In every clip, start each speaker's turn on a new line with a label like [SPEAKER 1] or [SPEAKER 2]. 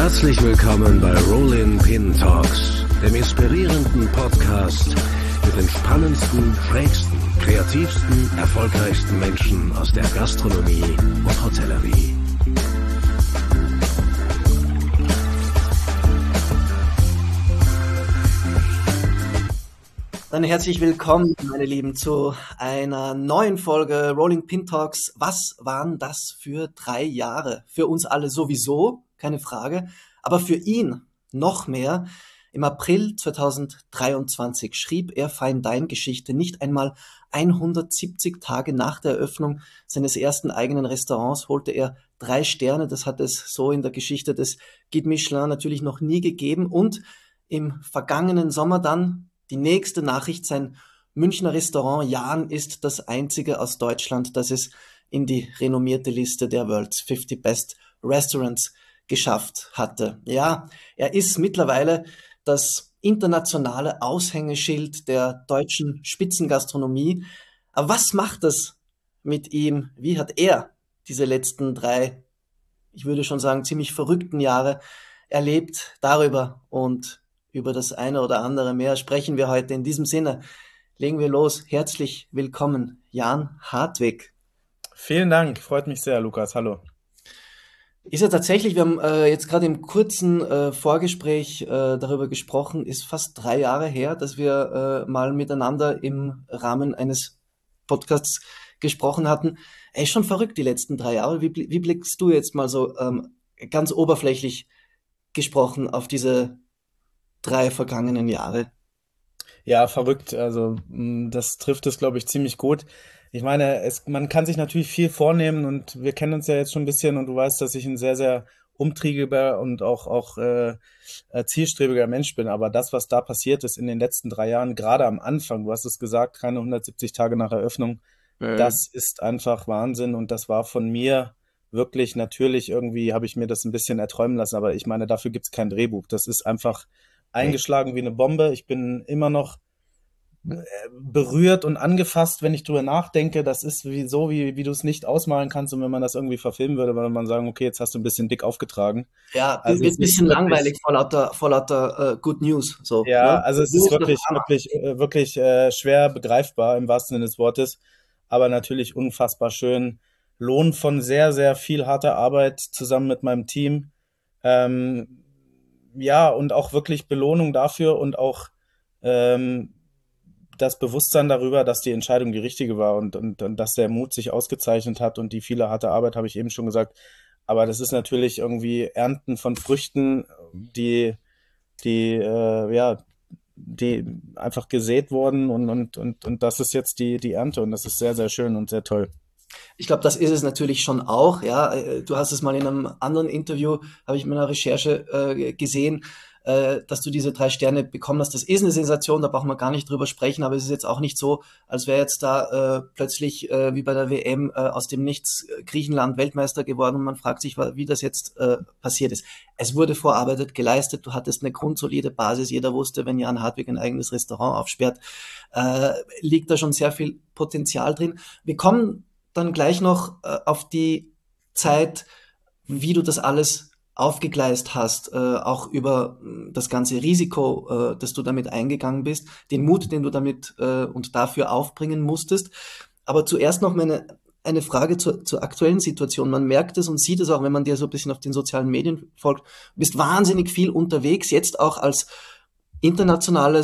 [SPEAKER 1] Herzlich willkommen bei Rollin Pin Talks, dem inspirierenden Podcast mit den spannendsten, schrägsten, kreativsten, erfolgreichsten Menschen aus der Gastronomie und Hotellerie.
[SPEAKER 2] Dann herzlich willkommen, meine Lieben, zu einer neuen Folge Rolling Pin Talks. Was waren das für 3 Jahre? Für uns alle sowieso, keine Frage, aber für ihn noch mehr. Im April 2023 schrieb er Fine Dine Geschichte, nicht einmal 170 Tage nach der Eröffnung seines ersten eigenen Restaurants holte er 3 Sterne. Das hat es so in der Geschichte des Guide Michelin natürlich noch nie gegeben. Und im vergangenen Sommer dann die nächste Nachricht: sein Münchner Restaurant Jan ist das einzige aus Deutschland, das es in die renommierte Liste der World's 50 Best Restaurants geschafft hatte. Ja, er ist mittlerweile das internationale Aushängeschild der deutschen Spitzengastronomie. Aber was macht das mit ihm? Wie hat er diese letzten 3, ich würde schon sagen, ziemlich verrückten Jahre erlebt? Darüber und über das eine oder andere mehr sprechen wir heute. In diesem Sinne legen wir los. Herzlich willkommen, Jan Hartwig.
[SPEAKER 3] Vielen Dank, freut mich sehr, Lukas. Hallo.
[SPEAKER 2] Ist ja tatsächlich, wir haben jetzt gerade im kurzen Vorgespräch darüber gesprochen, ist fast 3 Jahre her, dass wir mal miteinander im Rahmen eines Podcasts gesprochen hatten. Ey, schon verrückt, die letzten 3 Jahre. Wie blickst du jetzt mal so ganz oberflächlich gesprochen auf diese 3 vergangenen Jahre?
[SPEAKER 3] Ja, verrückt. Also das trifft es, glaube ich, ziemlich gut. Ich meine, man kann sich natürlich viel vornehmen und wir kennen uns ja jetzt schon ein bisschen und du weißt, dass ich ein sehr, sehr umtriebiger und auch zielstrebiger Mensch bin. Aber das, was da passiert ist in den letzten 3 Jahren, gerade am Anfang, du hast es gesagt, keine 170 Tage nach Eröffnung, das ist einfach Wahnsinn und das war von mir wirklich natürlich, irgendwie habe ich mir das ein bisschen erträumen lassen, aber ich meine, dafür gibt es kein Drehbuch. Das ist einfach eingeschlagen wie eine Bombe. Ich bin immer noch berührt und angefasst, wenn ich drüber nachdenke. Das ist wie du es nicht ausmalen kannst. Und wenn man das irgendwie verfilmen würde, würde man sagen, okay, jetzt hast du ein bisschen dick aufgetragen.
[SPEAKER 2] Ja, also wird ein bisschen langweilig vor lauter Good News. So,
[SPEAKER 3] ja,
[SPEAKER 2] ne?
[SPEAKER 3] Also es ist wirklich schwer begreifbar im wahrsten Sinne des Wortes, aber natürlich unfassbar schön. Lohn von sehr, sehr viel harter Arbeit zusammen mit meinem Team. Ja, und auch wirklich Belohnung dafür und auch das Bewusstsein darüber, dass die Entscheidung die richtige war und dass der Mut sich ausgezeichnet hat und die viele harte Arbeit, habe ich eben schon gesagt. Aber das ist natürlich irgendwie Ernten von Früchten, die einfach gesät wurden und das ist jetzt die Ernte und das ist sehr, sehr schön und sehr toll.
[SPEAKER 2] Ich glaube, das ist es natürlich schon auch. Ja, du hast es mal in einem anderen Interview, habe ich in meiner Recherche gesehen, dass du diese 3 Sterne bekommen hast. Das ist eine Sensation, da brauchen wir gar nicht drüber sprechen, aber es ist jetzt auch nicht so, als wäre jetzt da plötzlich wie bei der WM aus dem Nichts Griechenland Weltmeister geworden und man fragt sich, wie das jetzt passiert ist. Es wurde Vorarbeit geleistet, du hattest eine grundsolide Basis, jeder wusste, wenn Jan Hartwig ein eigenes Restaurant aufsperrt, liegt da schon sehr viel Potenzial drin. Wir kommen dann gleich noch auf die Zeit, wie du das alles aufgegleist hast, auch über das ganze Risiko, das du damit eingegangen bist, den Mut, den du damit und dafür aufbringen musstest. Aber zuerst noch eine Frage zur aktuellen Situation. Man merkt es und sieht es auch, wenn man dir so ein bisschen auf den sozialen Medien folgt. Du bist wahnsinnig viel unterwegs, jetzt auch als internationaler,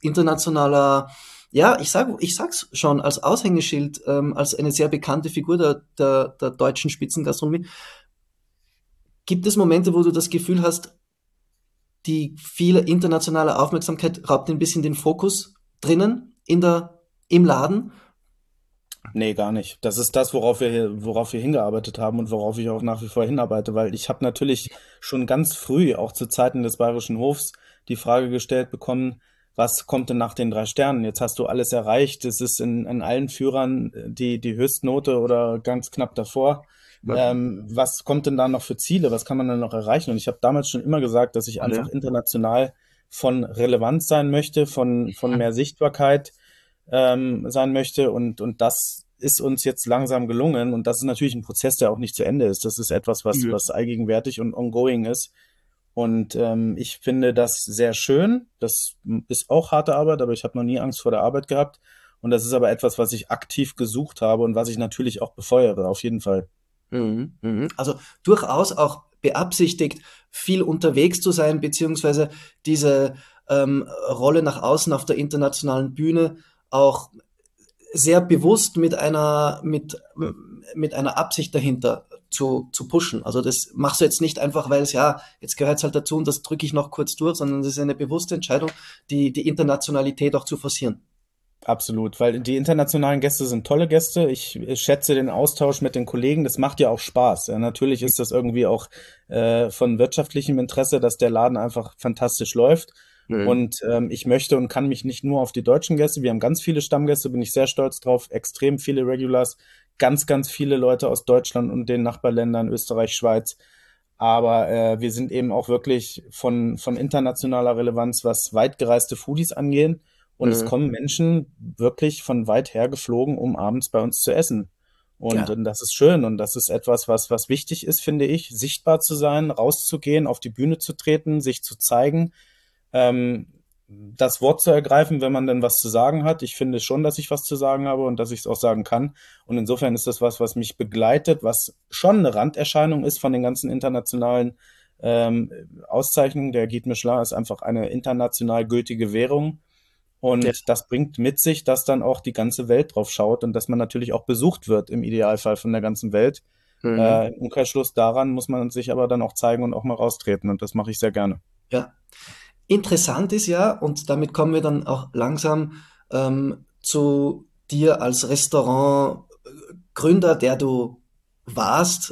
[SPEAKER 2] ja, ich sag's schon, als Aushängeschild, als eine sehr bekannte Figur der deutschen Spitzengastronomie. Gibt es Momente, wo du das Gefühl hast, die viele internationale Aufmerksamkeit raubt ein bisschen den Fokus drinnen im Laden?
[SPEAKER 3] Nee, gar nicht. Das ist das, worauf wir hingearbeitet haben und worauf ich auch nach wie vor hinarbeite, weil ich habe natürlich schon ganz früh, auch zu Zeiten des Bayerischen Hofs, die Frage gestellt bekommen, was kommt denn nach den 3 Sternen? Jetzt hast du alles erreicht, es ist in allen Führern die Höchstnote oder ganz knapp davor. Was kommt denn da noch für Ziele? Was kann man denn noch erreichen? Und ich habe damals schon immer gesagt, dass ich einfach international von Relevanz sein möchte, von mehr Sichtbarkeit sein möchte und das ist uns jetzt langsam gelungen und das ist natürlich ein Prozess, der auch nicht zu Ende ist. Das ist etwas, was allgegenwärtig und ongoing ist Und ich finde das sehr schön. Das ist auch harte Arbeit, aber ich habe noch nie Angst vor der Arbeit gehabt. Und das ist aber etwas, was ich aktiv gesucht habe und was ich natürlich auch befeuere, auf jeden Fall.
[SPEAKER 2] Also durchaus auch beabsichtigt, viel unterwegs zu sein, beziehungsweise diese Rolle nach außen auf der internationalen Bühne auch sehr bewusst mit einer Absicht dahinter zu pushen. Also das machst du jetzt nicht einfach, weil es ja, jetzt gehört es halt dazu und das drücke ich noch kurz durch, sondern das ist eine bewusste Entscheidung, die Internationalität auch zu forcieren.
[SPEAKER 3] Absolut, weil die internationalen Gäste sind tolle Gäste. Ich schätze den Austausch mit den Kollegen. Das macht ja auch Spaß. Ja, natürlich ist das irgendwie auch von wirtschaftlichem Interesse, dass der Laden einfach fantastisch läuft.
[SPEAKER 2] Mhm.
[SPEAKER 3] Und ich möchte und kann mich nicht nur auf die deutschen Gäste, wir haben ganz viele Stammgäste, bin ich sehr stolz drauf, extrem viele Regulars, ganz, ganz viele Leute aus Deutschland und den Nachbarländern, Österreich, Schweiz. Aber wir sind eben auch wirklich von internationaler Relevanz, was weit gereiste Foodies angehen. Und es
[SPEAKER 2] Mhm.
[SPEAKER 3] kommen Menschen wirklich von weit her geflogen, um abends bei uns zu essen. Und,
[SPEAKER 2] Ja,
[SPEAKER 3] das ist schön und das ist etwas, was wichtig ist, finde ich, sichtbar zu sein, rauszugehen, auf die Bühne zu treten, sich zu zeigen, ähm, das Wort zu ergreifen, wenn man denn was zu sagen hat. Ich finde schon, dass ich was zu sagen habe und dass ich es auch sagen kann. Und insofern ist das was mich begleitet, was schon eine Randerscheinung ist von den ganzen internationalen ähm, Auszeichnungen. Der Guide Michelin ist einfach eine international gültige Währung.
[SPEAKER 2] ja.
[SPEAKER 3] Und das bringt mit sich, dass dann auch die ganze Welt drauf schaut und dass man natürlich auch besucht wird im Idealfall von der ganzen Welt.
[SPEAKER 2] Mhm.
[SPEAKER 3] Im Umkehrschluss daran muss man sich aber dann auch zeigen und auch mal raustreten und das mache ich sehr gerne.
[SPEAKER 2] Ja. Interessant ist ja, und damit kommen wir dann auch langsam zu dir als Restaurantgründer, der du warst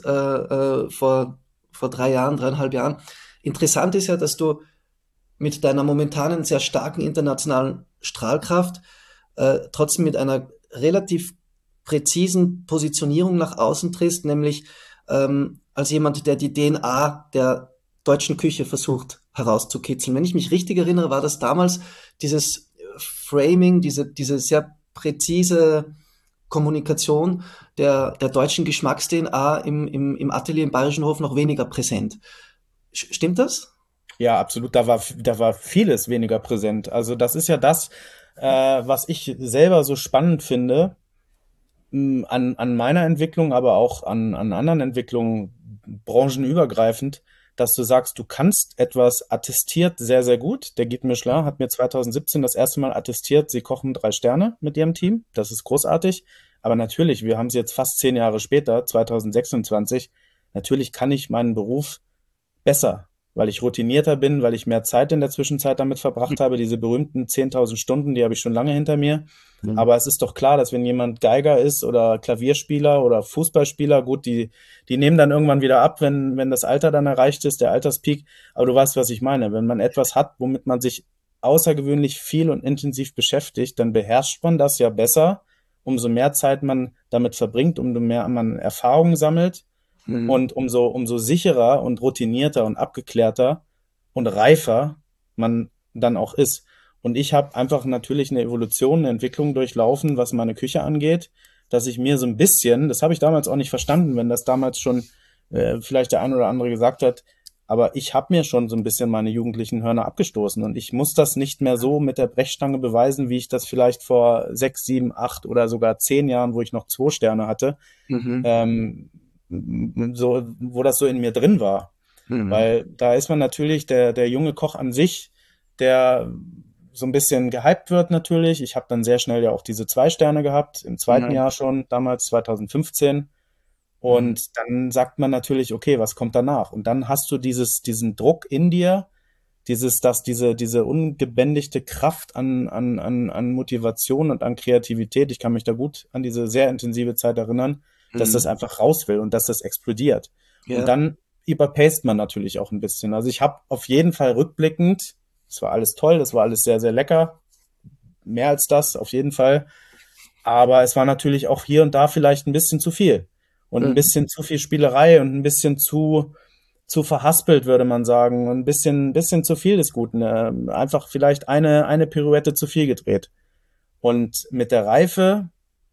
[SPEAKER 2] vor 3 Jahren, 3,5 Jahren. Interessant ist ja, dass du mit deiner momentanen sehr starken internationalen Strahlkraft trotzdem mit einer relativ präzisen Positionierung nach außen trittst, nämlich als jemand, der die DNA der deutschen Küche versucht herauszukitzeln. Wenn ich mich richtig erinnere, war das damals dieses Framing, diese sehr präzise Kommunikation der deutschen Geschmacks-DNA im Atelier im Bayerischen Hof noch weniger präsent. Stimmt das?
[SPEAKER 3] Ja, absolut. Da war vieles weniger präsent. Also das ist ja das, was ich selber so spannend finde, an meiner Entwicklung, aber auch an anderen Entwicklungen, branchenübergreifend, dass du sagst, du kannst etwas attestiert sehr, sehr gut. Der Guide Michelin hat mir 2017 das erste Mal attestiert, sie kochen 3 Sterne mit ihrem Team. Das ist großartig. Aber natürlich, wir haben es jetzt fast 10 Jahre später, 2026. Natürlich kann ich meinen Beruf besser, weil ich routinierter bin, weil ich mehr Zeit in der Zwischenzeit damit verbracht habe. Diese berühmten 10.000 Stunden, die habe ich schon lange hinter mir.
[SPEAKER 2] Mhm.
[SPEAKER 3] Aber es ist doch klar, dass wenn jemand Geiger ist oder Klavierspieler oder Fußballspieler, gut, die nehmen dann irgendwann wieder ab, wenn das Alter dann erreicht ist, der Alterspeak. Aber du weißt, was ich meine. Wenn man etwas hat, womit man sich außergewöhnlich viel und intensiv beschäftigt, dann beherrscht man das ja besser. Umso mehr Zeit man damit verbringt, umso mehr man Erfahrung sammelt
[SPEAKER 2] Mhm.
[SPEAKER 3] und umso sicherer und routinierter und abgeklärter und reifer man dann auch ist. Und ich habe einfach natürlich eine Evolution, eine Entwicklung durchlaufen, was meine Küche angeht, dass ich mir so ein bisschen, das habe ich damals auch nicht verstanden, wenn das damals schon vielleicht der ein oder andere gesagt hat, aber ich habe mir schon so ein bisschen meine jugendlichen Hörner abgestoßen und ich muss das nicht mehr so mit der Brechstange beweisen, wie ich das vielleicht vor 6, 7, 8 oder sogar 10 Jahren, wo ich noch 2 Sterne hatte,
[SPEAKER 2] Mhm.
[SPEAKER 3] ähm, so, wo das so in mir drin war.
[SPEAKER 2] Mhm.
[SPEAKER 3] Weil da ist man natürlich der junge Koch an sich, der so ein bisschen gehypt wird natürlich. Ich habe dann sehr schnell ja auch diese 2 Sterne gehabt, im zweiten
[SPEAKER 2] Mhm.
[SPEAKER 3] Jahr schon, damals 2015.
[SPEAKER 2] Mhm.
[SPEAKER 3] Und dann sagt man natürlich, okay, was kommt danach? Und dann hast du diesen Druck in dir, diese ungebändigte Kraft an Motivation und an Kreativität. Ich kann mich da gut an diese sehr intensive Zeit erinnern, dass das
[SPEAKER 2] Mhm.
[SPEAKER 3] einfach raus will und dass das explodiert. Und
[SPEAKER 2] Ja.
[SPEAKER 3] dann überpaced man natürlich auch ein bisschen. Also ich habe auf jeden Fall rückblickend, das war alles toll, das war alles sehr, sehr lecker, mehr als das auf jeden Fall. Aber es war natürlich auch hier und da vielleicht ein bisschen zu viel. Und ein
[SPEAKER 2] Mhm.
[SPEAKER 3] bisschen zu viel Spielerei und ein bisschen zu verhaspelt, würde man sagen. Und ein bisschen zu viel des Guten. Einfach vielleicht eine Pirouette zu viel gedreht. Und mit der Reife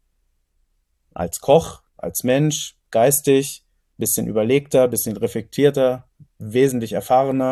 [SPEAKER 3] als Koch, als Mensch, geistig, bisschen überlegter, bisschen reflektierter, wesentlich erfahrener,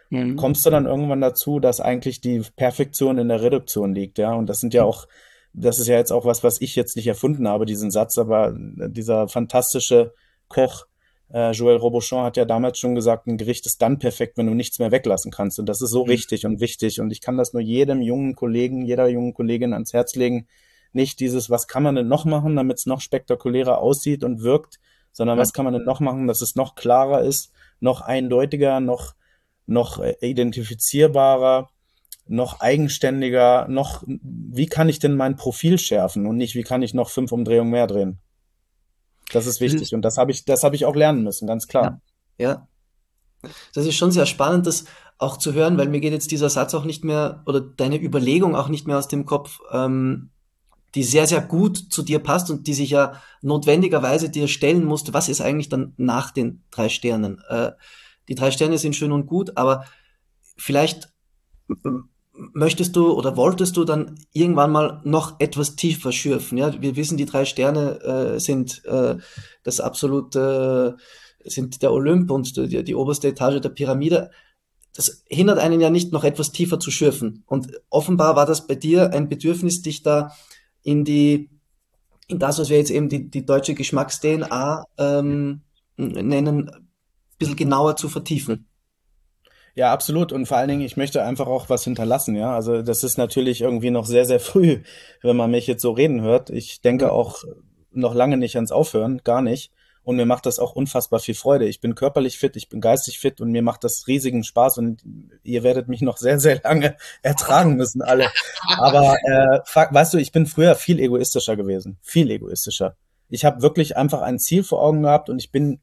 [SPEAKER 3] kommst du dann irgendwann dazu, dass eigentlich die Perfektion in der Reduktion liegt, ja. Und das ist ja jetzt auch was ich jetzt nicht erfunden habe, diesen Satz, aber dieser fantastische Koch, Joël Robuchon hat ja damals schon gesagt, ein Gericht ist dann perfekt, wenn du nichts mehr weglassen kannst. Und das ist so richtig und wichtig. Und ich kann das nur jedem jungen Kollegen, jeder jungen Kollegin ans Herz legen. Nicht dieses, was kann man denn noch machen, damit es noch spektakulärer aussieht und wirkt, sondern was kann man denn noch machen, dass es noch klarer ist, noch eindeutiger, noch identifizierbarer, noch eigenständiger, wie kann ich denn mein Profil schärfen und nicht, wie kann ich noch 5 Umdrehungen mehr drehen? Das ist wichtig und das habe ich auch lernen müssen, ganz klar.
[SPEAKER 2] Ja. Das ist schon sehr spannend, das auch zu hören, weil mir geht jetzt dieser Satz auch nicht mehr, oder deine Überlegung auch nicht mehr aus dem Kopf, die sehr, sehr gut zu dir passt und die sich ja notwendigerweise dir stellen musste, was ist eigentlich dann nach den 3 Sternen? Die 3 Sterne sind schön und gut, aber vielleicht möchtest du oder wolltest du dann irgendwann mal noch etwas tiefer schürfen? Ja, wir wissen, die 3 Sterne sind das absolute, sind der Olymp und die oberste Etage der Pyramide. Das hindert einen ja nicht, noch etwas tiefer zu schürfen. Und offenbar war das bei dir ein Bedürfnis, dich da in das, was wir jetzt eben die deutsche Geschmacks-DNA nennen, ein bisschen genauer zu vertiefen.
[SPEAKER 3] Ja, absolut. Und vor allen Dingen, ich möchte einfach auch was hinterlassen, ja. Also das ist natürlich irgendwie noch sehr, sehr früh, wenn man mich jetzt so reden hört. Ich denke auch noch lange nicht ans Aufhören, gar nicht. Und mir macht das auch unfassbar viel Freude. Ich bin körperlich fit, ich bin geistig fit und mir macht das riesigen Spaß und ihr werdet mich noch sehr, sehr lange ertragen müssen, alle. Aber weißt du, ich bin früher viel egoistischer gewesen. Viel egoistischer. Ich habe wirklich einfach ein Ziel vor Augen gehabt und ich bin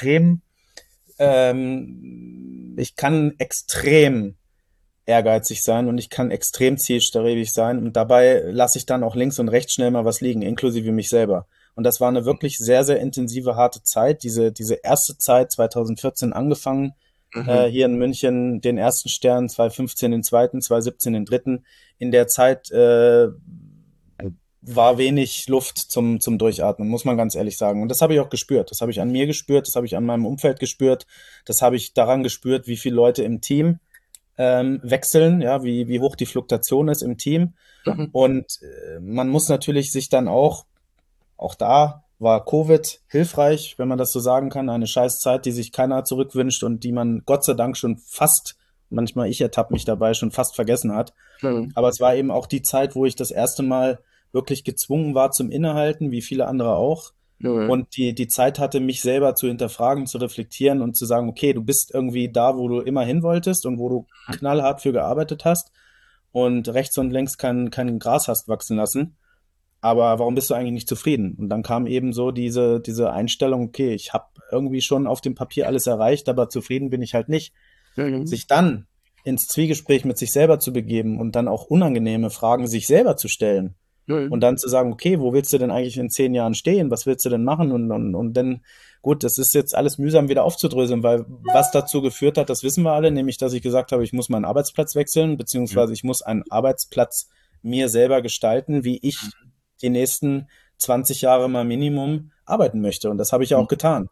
[SPEAKER 3] ich kann extrem ehrgeizig sein und ich kann extrem zielstrebig sein und dabei lasse ich dann auch links und rechts schnell mal was liegen, inklusive mich selber. Und das war eine wirklich sehr, sehr intensive, harte Zeit. Diese erste Zeit, 2014 angefangen, hier in München den ersten Stern, 2015 den zweiten, 2017 den dritten. In der Zeit war wenig Luft zum Durchatmen, muss man ganz ehrlich sagen. Und das habe ich auch gespürt. Das habe ich an mir gespürt, das habe ich an meinem Umfeld gespürt, das habe ich daran gespürt, wie viele Leute im Team wechseln, ja, wie hoch die Fluktuation ist im Team. Und man muss natürlich sich dann auch da war Covid hilfreich, wenn man das so sagen kann, eine scheiß Zeit, die sich keiner zurückwünscht und die man Gott sei Dank schon fast, manchmal ich ertappe mich dabei, schon fast vergessen hat. Aber es war eben auch die Zeit, wo ich das erste Mal wirklich gezwungen war zum Innehalten, wie viele andere auch. Und die Zeit hatte, mich selber zu hinterfragen, zu reflektieren und zu sagen, okay, du bist irgendwie da, wo du immer hin wolltest und wo du knallhart für gearbeitet hast und rechts und links kein Gras hast wachsen lassen. Aber warum bist du eigentlich nicht zufrieden? Und dann kam eben so diese Einstellung, okay, ich habe irgendwie schon auf dem Papier alles erreicht, aber zufrieden bin ich halt nicht. Sich dann ins Zwiegespräch mit sich selber zu begeben und dann auch unangenehme Fragen sich selber zu stellen. Und dann zu sagen, okay, wo willst du denn eigentlich in 10 Jahren stehen? Was willst du denn machen? Und dann, gut, das ist jetzt alles mühsam wieder aufzudröseln, weil was dazu geführt hat, das wissen wir alle, nämlich, dass ich gesagt habe, ich muss meinen Arbeitsplatz wechseln, beziehungsweise ich muss einen Arbeitsplatz mir selber gestalten, wie ich die nächsten 20 Jahre mal Minimum arbeiten möchte. Und das habe ich auch getan.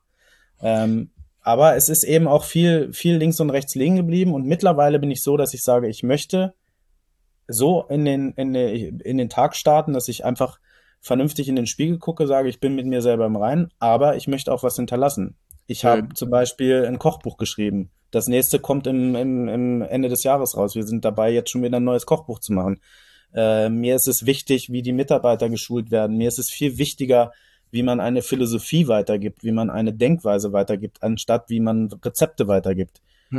[SPEAKER 3] Aber es ist eben auch viel links und rechts liegen geblieben. Und mittlerweile bin ich so, dass ich sage, ich möchte so in den Tag starten, dass ich einfach vernünftig in den Spiegel gucke, sage, ich bin mit mir selber im Reinen, aber ich möchte auch was hinterlassen. Ich habe zum Beispiel ein Kochbuch geschrieben. Das nächste kommt im Ende des Jahres raus. Wir sind dabei, jetzt schon wieder ein neues Kochbuch zu machen. Mir ist es wichtig, wie die Mitarbeiter geschult werden. Mir ist es viel wichtiger, wie man eine Philosophie weitergibt, wie man eine Denkweise weitergibt, anstatt wie man Rezepte weitergibt.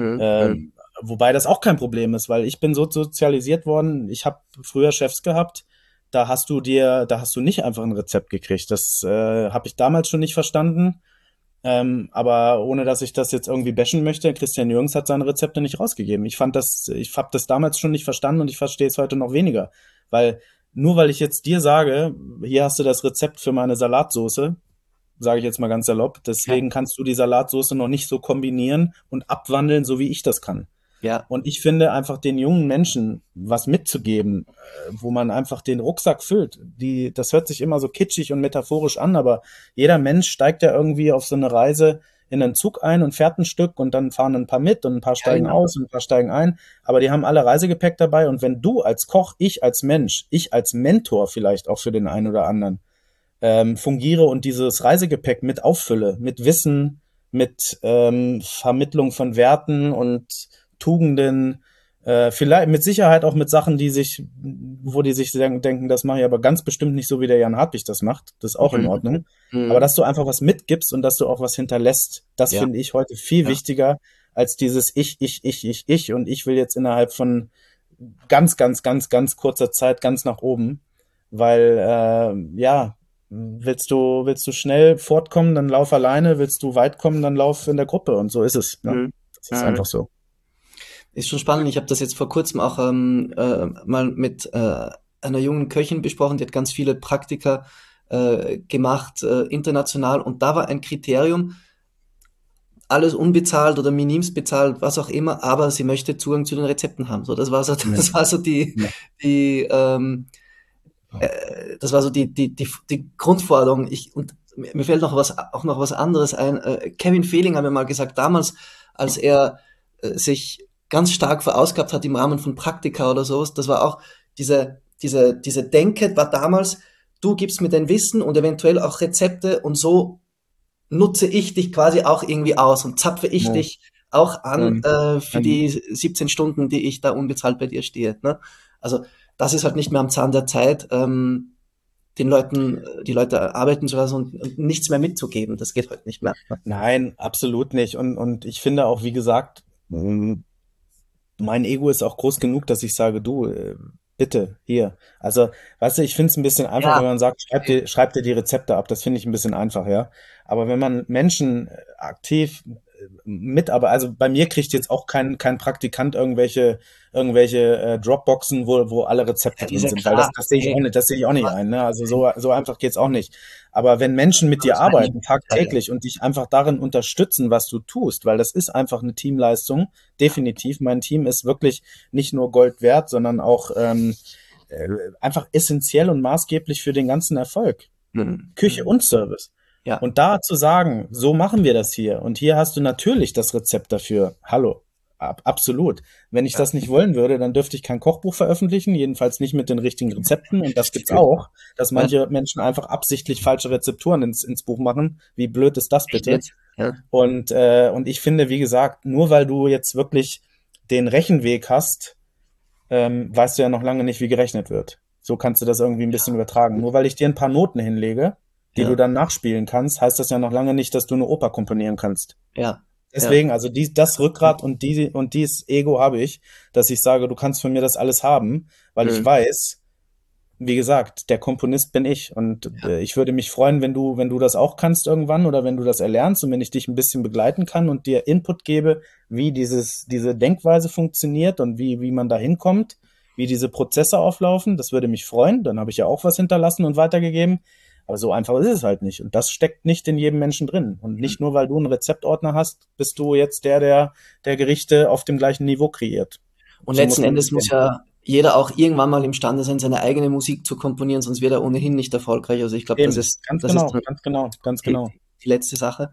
[SPEAKER 3] Wobei das auch kein Problem ist, weil ich bin so sozialisiert worden. Ich habe früher Chefs gehabt, da hast du nicht einfach ein Rezept gekriegt. Das habe ich damals schon nicht verstanden. Aber ohne, dass ich das jetzt irgendwie bashen möchte, Christian Jürgens hat seine Rezepte nicht rausgegeben. Ich habe das damals schon nicht verstanden und ich verstehe es heute noch weniger. Weil ich jetzt dir sage, hier hast du das Rezept für meine Salatsoße, sage ich jetzt mal ganz salopp, deswegen kannst du die Salatsoße noch nicht so kombinieren und abwandeln, so wie ich das kann.
[SPEAKER 2] Ja.
[SPEAKER 3] Und ich finde einfach den jungen Menschen was mitzugeben, wo man einfach den Rucksack füllt. Das hört sich immer so kitschig und metaphorisch an, aber jeder Mensch steigt ja irgendwie auf so eine Reise in einen Zug ein und fährt ein Stück und dann fahren ein paar mit und ein paar steigen
[SPEAKER 2] genau.
[SPEAKER 3] aus und ein paar steigen ein. Aber die haben alle Reisegepäck dabei. Und wenn du als Koch, ich als Mensch, ich als Mentor vielleicht auch für den einen oder anderen fungiere und dieses Reisegepäck mit auffülle, mit Wissen, mit Vermittlung von Werten und Tugenden, vielleicht mit Sicherheit auch mit Sachen, wo die sich denken, das mache ich aber ganz bestimmt nicht so, wie der Jan Hartwig das macht. Das ist auch in Ordnung. Aber dass du einfach was mitgibst und dass du auch was hinterlässt, das finde ich heute viel wichtiger als dieses Ich und ich will jetzt innerhalb von ganz, ganz, ganz, ganz kurzer Zeit ganz nach oben, weil willst du schnell fortkommen, dann lauf alleine, willst du weit kommen, dann lauf in der Gruppe und so ist es. Ne? Das ist einfach so.
[SPEAKER 2] Ist schon spannend. Ich habe das jetzt vor kurzem auch mal mit einer jungen Köchin besprochen, die hat ganz viele Praktika gemacht, international, und da war ein Kriterium, alles unbezahlt oder minimst bezahlt, was auch immer, aber sie möchte Zugang zu den Rezepten haben. So, das war so die Grundforderung. Mir fällt noch was anderes ein. Kevin Fehling hat mir mal gesagt, damals, als er sich ganz stark verausgabt hat im Rahmen von Praktika oder sowas, das war auch diese Denke war damals, du gibst mir dein Wissen und eventuell auch Rezepte und so nutze ich dich quasi auch irgendwie aus und zapfe ich dich auch an für die 17 Stunden, die ich da unbezahlt bei dir stehe. Ne? Also das ist halt nicht mehr am Zahn der Zeit, die Leute arbeiten zu lassen und nichts mehr mitzugeben. Das geht heute nicht mehr.
[SPEAKER 3] Nein, absolut nicht. Und ich finde auch, wie gesagt, mein Ego ist auch groß genug, dass ich sage, du, bitte, hier. Also, weißt du, ich finde es ein bisschen einfach, wenn man sagt, schreib dir die Rezepte ab. Das finde ich ein bisschen einfach, ja. Aber wenn man Menschen aktiv mitarbeitet, also bei mir kriegt jetzt auch kein Praktikant irgendwelche Dropboxen, wo alle Rezepte drin sind, weil das sehe ich auch nicht ein, ne? Also so einfach geht's auch nicht. Aber wenn Menschen mit dir arbeiten, tagtäglich, und dich einfach darin unterstützen, was du tust, weil das ist einfach eine Teamleistung, definitiv. Mein Team ist wirklich nicht nur Gold wert, sondern auch einfach essentiell und maßgeblich für den ganzen Erfolg. Küche und Service.
[SPEAKER 2] Ja.
[SPEAKER 3] Und da zu sagen, so machen wir das hier. Und hier hast du natürlich das Rezept dafür. Hallo. Absolut. Wenn ich das nicht wollen würde, dann dürfte ich kein Kochbuch veröffentlichen, jedenfalls nicht mit den richtigen Rezepten. Und das gibt's auch, dass manche Menschen einfach absichtlich falsche Rezepturen ins Buch machen. Wie blöd ist das bitte?
[SPEAKER 2] Ja.
[SPEAKER 3] Und ich finde, wie gesagt, nur weil du jetzt wirklich den Rechenweg hast, weißt du ja noch lange nicht, wie gerechnet wird. So kannst du das irgendwie ein bisschen übertragen. Nur weil ich dir ein paar Noten hinlege, die du dann nachspielen kannst, heißt das ja noch lange nicht, dass du eine Oper komponieren kannst.
[SPEAKER 2] Ja.
[SPEAKER 3] Deswegen, also das Rückgrat und dieses Ego habe ich, dass ich sage, du kannst von mir das alles haben, weil ich weiß, wie gesagt, der Komponist bin ich, und ich würde mich freuen, wenn du das auch kannst irgendwann, oder wenn du das erlernst und wenn ich dich ein bisschen begleiten kann und dir Input gebe, wie diese Denkweise funktioniert und wie man da hinkommt, wie diese Prozesse auflaufen. Das würde mich freuen. Dann habe ich ja auch was hinterlassen und weitergegeben. Aber so einfach ist es halt nicht. Und das steckt nicht in jedem Menschen drin. Und nicht nur, weil du einen Rezeptordner hast, bist du jetzt der Gerichte auf dem gleichen Niveau kreiert.
[SPEAKER 2] Und letzten Endes muss ja jeder auch irgendwann mal imstande sein, seine eigene Musik zu komponieren, sonst wird er ohnehin nicht erfolgreich. Also ich glaube, das ist
[SPEAKER 3] ganz genau.
[SPEAKER 2] Die letzte Sache.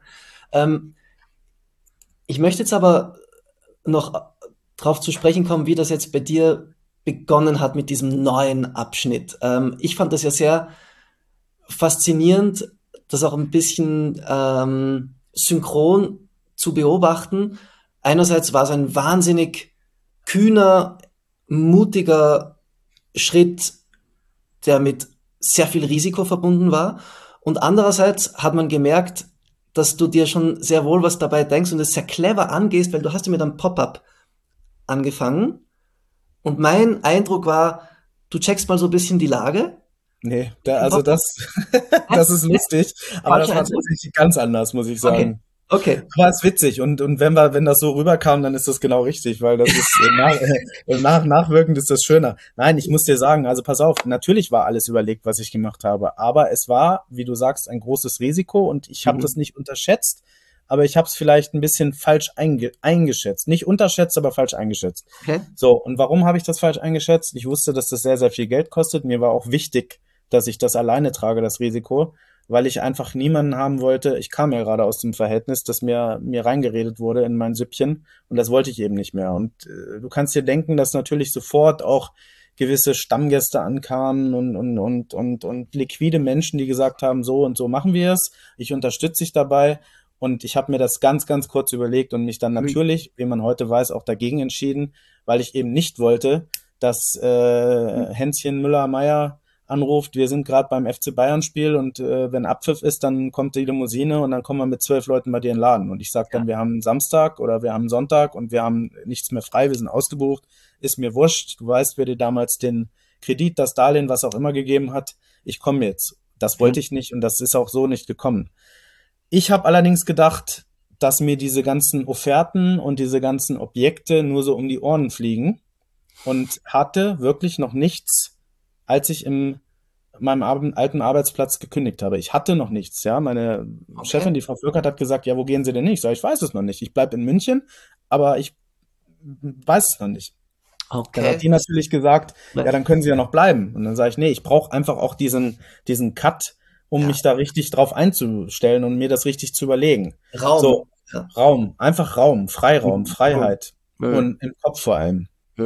[SPEAKER 2] Ich möchte jetzt aber noch drauf zu sprechen kommen, wie das jetzt bei dir begonnen hat mit diesem neuen Abschnitt. Ich fand das ja sehr faszinierend, das auch ein bisschen synchron zu beobachten. Einerseits war es ein wahnsinnig kühner, mutiger Schritt, der mit sehr viel Risiko verbunden war. Und andererseits hat man gemerkt, dass du dir schon sehr wohl was dabei denkst und es sehr clever angehst, weil du hast ja mit einem Pop-up angefangen. Und mein Eindruck war, du checkst mal so ein bisschen die Lage.
[SPEAKER 3] Nee, das ist lustig, aber das war tatsächlich ganz anders, muss ich sagen.
[SPEAKER 2] Okay.
[SPEAKER 3] Aber es ist witzig, und wenn das so rüberkam, dann ist das genau richtig, weil das ist nachwirkend ist das schöner. Nein, ich muss dir sagen, also pass auf, natürlich war alles überlegt, was ich gemacht habe, aber es war, wie du sagst, ein großes Risiko, und ich habe das nicht unterschätzt, aber ich habe es vielleicht ein bisschen falsch eingeschätzt. Nicht unterschätzt, aber falsch eingeschätzt.
[SPEAKER 2] Okay.
[SPEAKER 3] So, und warum habe ich das falsch eingeschätzt? Ich wusste, dass das sehr, sehr viel Geld kostet. Mir war auch wichtig, dass ich das alleine trage, das Risiko, weil ich einfach niemanden haben wollte. Ich kam ja gerade aus dem Verhältnis, dass mir reingeredet wurde in mein Süppchen und das wollte ich eben nicht mehr. Und du kannst dir denken, dass natürlich sofort auch gewisse Stammgäste ankamen und liquide Menschen, die gesagt haben, so und so machen wir es. Ich unterstütze dich dabei. Und ich habe mir das ganz, ganz kurz überlegt und mich dann natürlich, wie man heute weiß, auch dagegen entschieden, weil ich eben nicht wollte, dass Hänschen Müller-Meyer anruft, wir sind gerade beim FC Bayern-Spiel und wenn Abpfiff ist, dann kommt die Limousine und dann kommen wir mit 12 Leuten bei dir in den Laden. Und ich sage dann, wir haben Samstag oder wir haben Sonntag und wir haben nichts mehr frei, wir sind ausgebucht, ist mir wurscht. Du weißt, wer dir damals den Kredit, das Darlehen, was auch immer gegeben hat, ich komme jetzt. Das wollte ich nicht und das ist auch so nicht gekommen. Ich habe allerdings gedacht, dass mir diese ganzen Offerten und diese ganzen Objekte nur so um die Ohren fliegen und hatte wirklich noch nichts, als ich in meinem alten Arbeitsplatz gekündigt habe. Ich hatte noch nichts, ja. Meine Chefin, die Frau Flöckert, hat gesagt, ja, wo gehen Sie denn hin? Ich sage, ich weiß es noch nicht. Ich bleibe in München, aber ich weiß es noch nicht. Dann hat die natürlich gesagt, ja, dann können Sie ja noch bleiben. Und dann sage ich, nee, ich brauche einfach auch diesen Cut, um mich da richtig drauf einzustellen und mir das richtig zu überlegen.
[SPEAKER 2] Raum.
[SPEAKER 3] So, Raum, einfach Raum, Freiraum, Freiheit und im Kopf vor allem.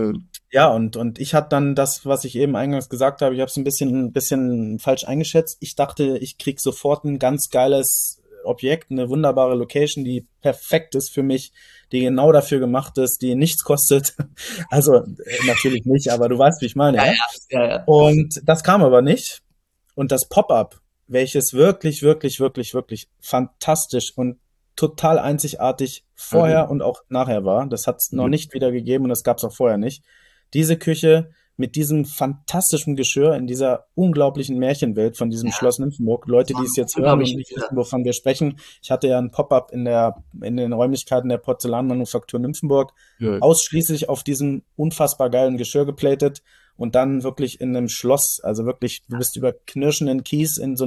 [SPEAKER 3] Ja, und ich hatte dann das, was ich eben eingangs gesagt habe, ich habe es ein bisschen falsch eingeschätzt. Ich dachte, ich krieg sofort ein ganz geiles Objekt, eine wunderbare Location, die perfekt ist für mich, die genau dafür gemacht ist, die nichts kostet. Also natürlich nicht, aber du weißt, wie ich meine. Ja. Und das kam aber nicht. Und das Pop-up, welches wirklich, wirklich, wirklich, wirklich fantastisch und total einzigartig vorher und auch nachher war. Das hat es noch nicht wieder gegeben und das gab es auch vorher nicht. Diese Küche mit diesem fantastischen Geschirr in dieser unglaublichen Märchenwelt von diesem Schloss Nymphenburg. Leute, die es jetzt hören und nicht wissen, wovon wir sprechen. Ich hatte ja ein Pop-up in den Räumlichkeiten der Porzellanmanufaktur Nymphenburg, ausschließlich auf diesem unfassbar geilen Geschirr geplatet und dann wirklich in einem Schloss, also wirklich, du bist über knirschenden Kies in so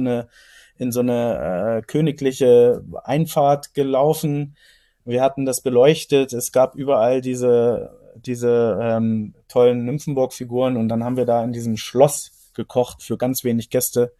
[SPEAKER 3] eine königliche Einfahrt gelaufen. Wir hatten das beleuchtet. Es gab überall diese tollen Nymphenburg-Figuren und dann haben wir da in diesem Schloss gekocht für ganz wenig Gäste.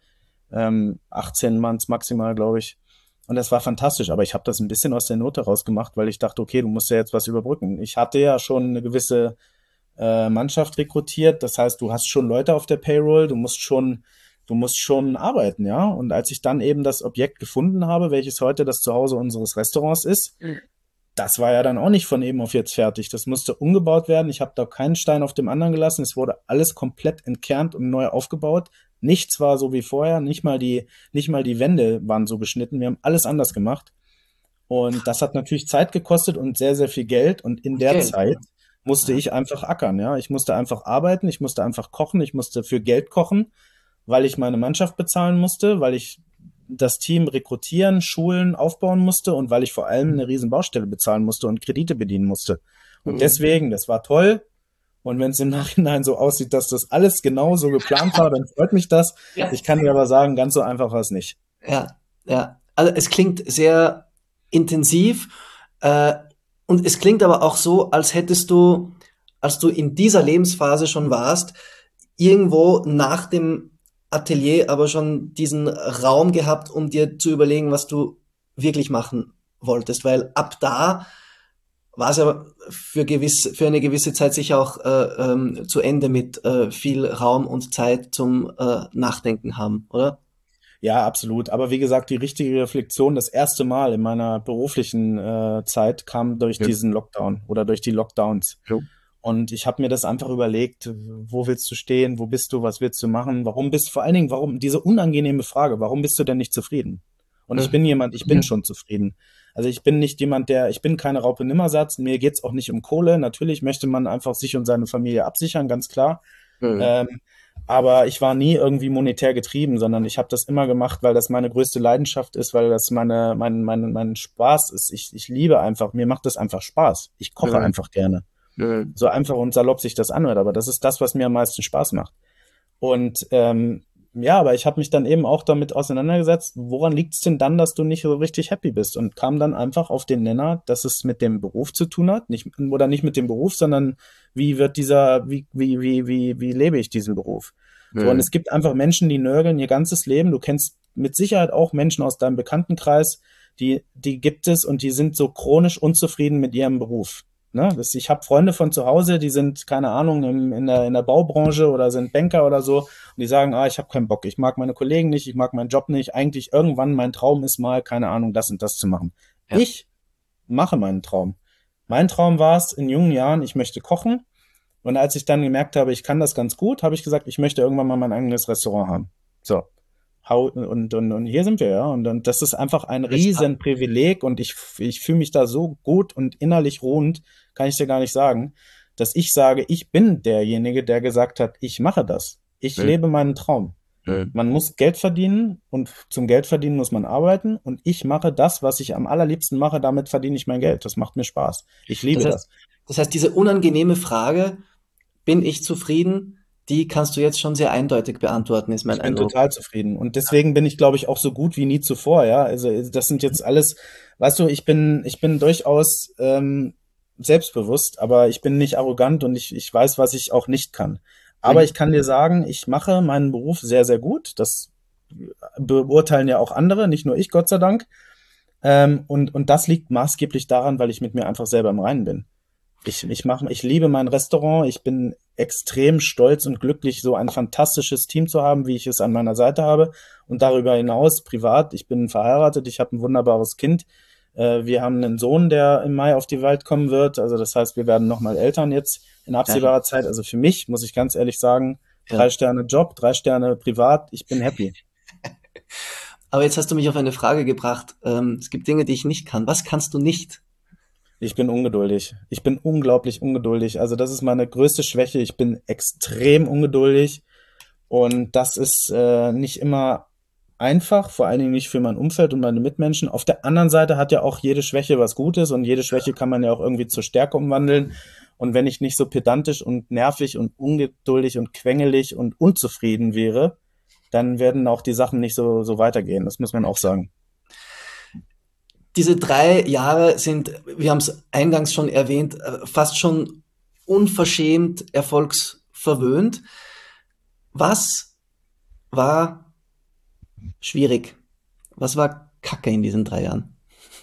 [SPEAKER 3] 18 Manns maximal, glaube ich. Und das war fantastisch, aber ich habe das ein bisschen aus der Note rausgemacht, weil ich dachte, okay, du musst ja jetzt was überbrücken. Ich hatte ja schon eine gewisse Mannschaft rekrutiert. Das heißt, du hast schon Leute auf der Payroll, du musst schon arbeiten, ja. Und als ich dann eben das Objekt gefunden habe, welches heute das Zuhause unseres Restaurants ist, das war ja dann auch nicht von eben auf jetzt fertig. Das musste umgebaut werden. Ich habe da keinen Stein auf dem anderen gelassen. Es wurde alles komplett entkernt und neu aufgebaut. Nichts war so wie vorher. Nicht mal die Wände waren so beschnitten. Wir haben alles anders gemacht. Und das hat natürlich Zeit gekostet und sehr, sehr viel Geld. Und in der Zeit musste ich einfach ackern, ja. Ich musste einfach arbeiten. Ich musste einfach kochen. Ich musste für Geld kochen, weil ich meine Mannschaft bezahlen musste, weil ich das Team rekrutieren, schulen, aufbauen musste und weil ich vor allem eine riesen Baustelle bezahlen musste und Kredite bedienen musste. Und deswegen, das war toll. Und wenn es im Nachhinein so aussieht, dass das alles genau so geplant war, dann freut mich das. Ich kann dir aber sagen, ganz so einfach war es nicht.
[SPEAKER 2] Ja. Also es klingt sehr intensiv und es klingt aber auch so, als hättest du, als du in dieser Lebensphase schon warst, irgendwo nach dem Atelier aber schon diesen Raum gehabt, um dir zu überlegen, was du wirklich machen wolltest, weil ab da war es ja für eine gewisse Zeit sicher auch zu Ende mit viel Raum und Zeit zum Nachdenken haben, oder?
[SPEAKER 3] Ja, absolut. Aber wie gesagt, die richtige Reflexion das erste Mal in meiner beruflichen Zeit kam durch diesen Lockdown oder durch die Lockdowns. Und ich habe mir das einfach überlegt, wo willst du stehen, wo bist du, was willst du machen, vor allen Dingen, warum diese unangenehme Frage, warum bist du denn nicht zufrieden? Und ich bin schon zufrieden. Also ich bin nicht jemand, ich bin keine Raupe Nimmersatz, mir geht's auch nicht um Kohle. Natürlich möchte man einfach sich und seine Familie absichern, ganz klar. Aber ich war nie irgendwie monetär getrieben, sondern ich habe das immer gemacht, weil das meine größte Leidenschaft ist, weil das mein Spaß ist. Ich liebe einfach, mir macht das einfach Spaß. Ich koche einfach gerne. So einfach und salopp sich das anhört, aber das ist das, was mir am meisten Spaß macht. Und aber ich habe mich dann eben auch damit auseinandergesetzt, woran liegt es denn dann, dass du nicht so richtig happy bist? Und kam dann einfach auf den Nenner, dass es mit dem Beruf zu tun hat, nicht mit dem Beruf, sondern wie lebe ich diesen Beruf? So, und es gibt einfach Menschen, die nörgeln ihr ganzes Leben. Du kennst mit Sicherheit auch Menschen aus deinem Bekanntenkreis, die gibt es und die sind so chronisch unzufrieden mit ihrem Beruf. Ne? Ich habe Freunde von zu Hause, die sind, keine Ahnung, in der Baubranche oder sind Banker oder so und die sagen, ich habe keinen Bock, ich mag meine Kollegen nicht, ich mag meinen Job nicht, eigentlich irgendwann mein Traum ist mal, keine Ahnung, das und das zu machen. Ja. Ich mache meinen Traum. Mein Traum war es in jungen Jahren, ich möchte kochen und als ich dann gemerkt habe, ich kann das ganz gut, habe ich gesagt, ich möchte irgendwann mal mein eigenes Restaurant haben. So. Und hier sind wir, ja. Und das ist einfach ein riesen Privileg und ich fühle mich da so gut und innerlich ruhend, kann ich dir gar nicht sagen, dass ich sage, ich bin derjenige, der gesagt hat, ich mache das. Ich lebe meinen Traum. Man muss Geld verdienen und zum Geld verdienen muss man arbeiten und ich mache das, was ich am allerliebsten mache, damit verdiene ich mein Geld. Das macht mir Spaß. Ich liebe das.
[SPEAKER 2] Das heißt, diese unangenehme Frage, bin ich zufrieden? Die kannst du jetzt schon sehr eindeutig beantworten, ist mein Eindruck.
[SPEAKER 3] Ich bin total zufrieden. Und deswegen bin ich, glaube ich, auch so gut wie nie zuvor, ja. Also das sind jetzt alles, weißt du, ich bin durchaus selbstbewusst, aber ich bin nicht arrogant und ich weiß, was ich auch nicht kann. Aber ich kann dir sagen, ich mache meinen Beruf sehr, sehr gut. Das beurteilen ja auch andere, nicht nur ich, Gott sei Dank. Und das liegt maßgeblich daran, weil ich mit mir einfach selber im Reinen bin. Ich liebe mein Restaurant. Ich bin extrem stolz und glücklich, so ein fantastisches Team zu haben, wie ich es an meiner Seite habe. Und darüber hinaus privat, ich bin verheiratet, ich habe ein wunderbares Kind. Wir haben einen Sohn, der im Mai auf die Welt kommen wird. Also das heißt, wir werden nochmal Eltern jetzt in absehbarer Zeit. Also für mich, muss ich ganz ehrlich sagen, 3 Sterne Job, 3 Sterne privat. Ich bin happy.
[SPEAKER 2] Aber jetzt hast du mich auf eine Frage gebracht. Es gibt Dinge, die ich nicht kann. Was kannst du nicht?
[SPEAKER 3] Ich bin ungeduldig. Ich bin unglaublich ungeduldig. Also das ist meine größte Schwäche. Ich bin extrem ungeduldig und das ist nicht immer einfach, vor allen Dingen nicht für mein Umfeld und meine Mitmenschen. Auf der anderen Seite hat ja auch jede Schwäche was Gutes und jede Schwäche kann man ja auch irgendwie zur Stärke umwandeln. Und wenn ich nicht so pedantisch und nervig und ungeduldig und quengelig und unzufrieden wäre, dann werden auch die Sachen nicht so weitergehen. Das muss man auch sagen.
[SPEAKER 2] Diese 3 Jahre sind, wir haben es eingangs schon erwähnt, fast schon unverschämt erfolgsverwöhnt. Was war schwierig? Was war Kacke in diesen 3 Jahren?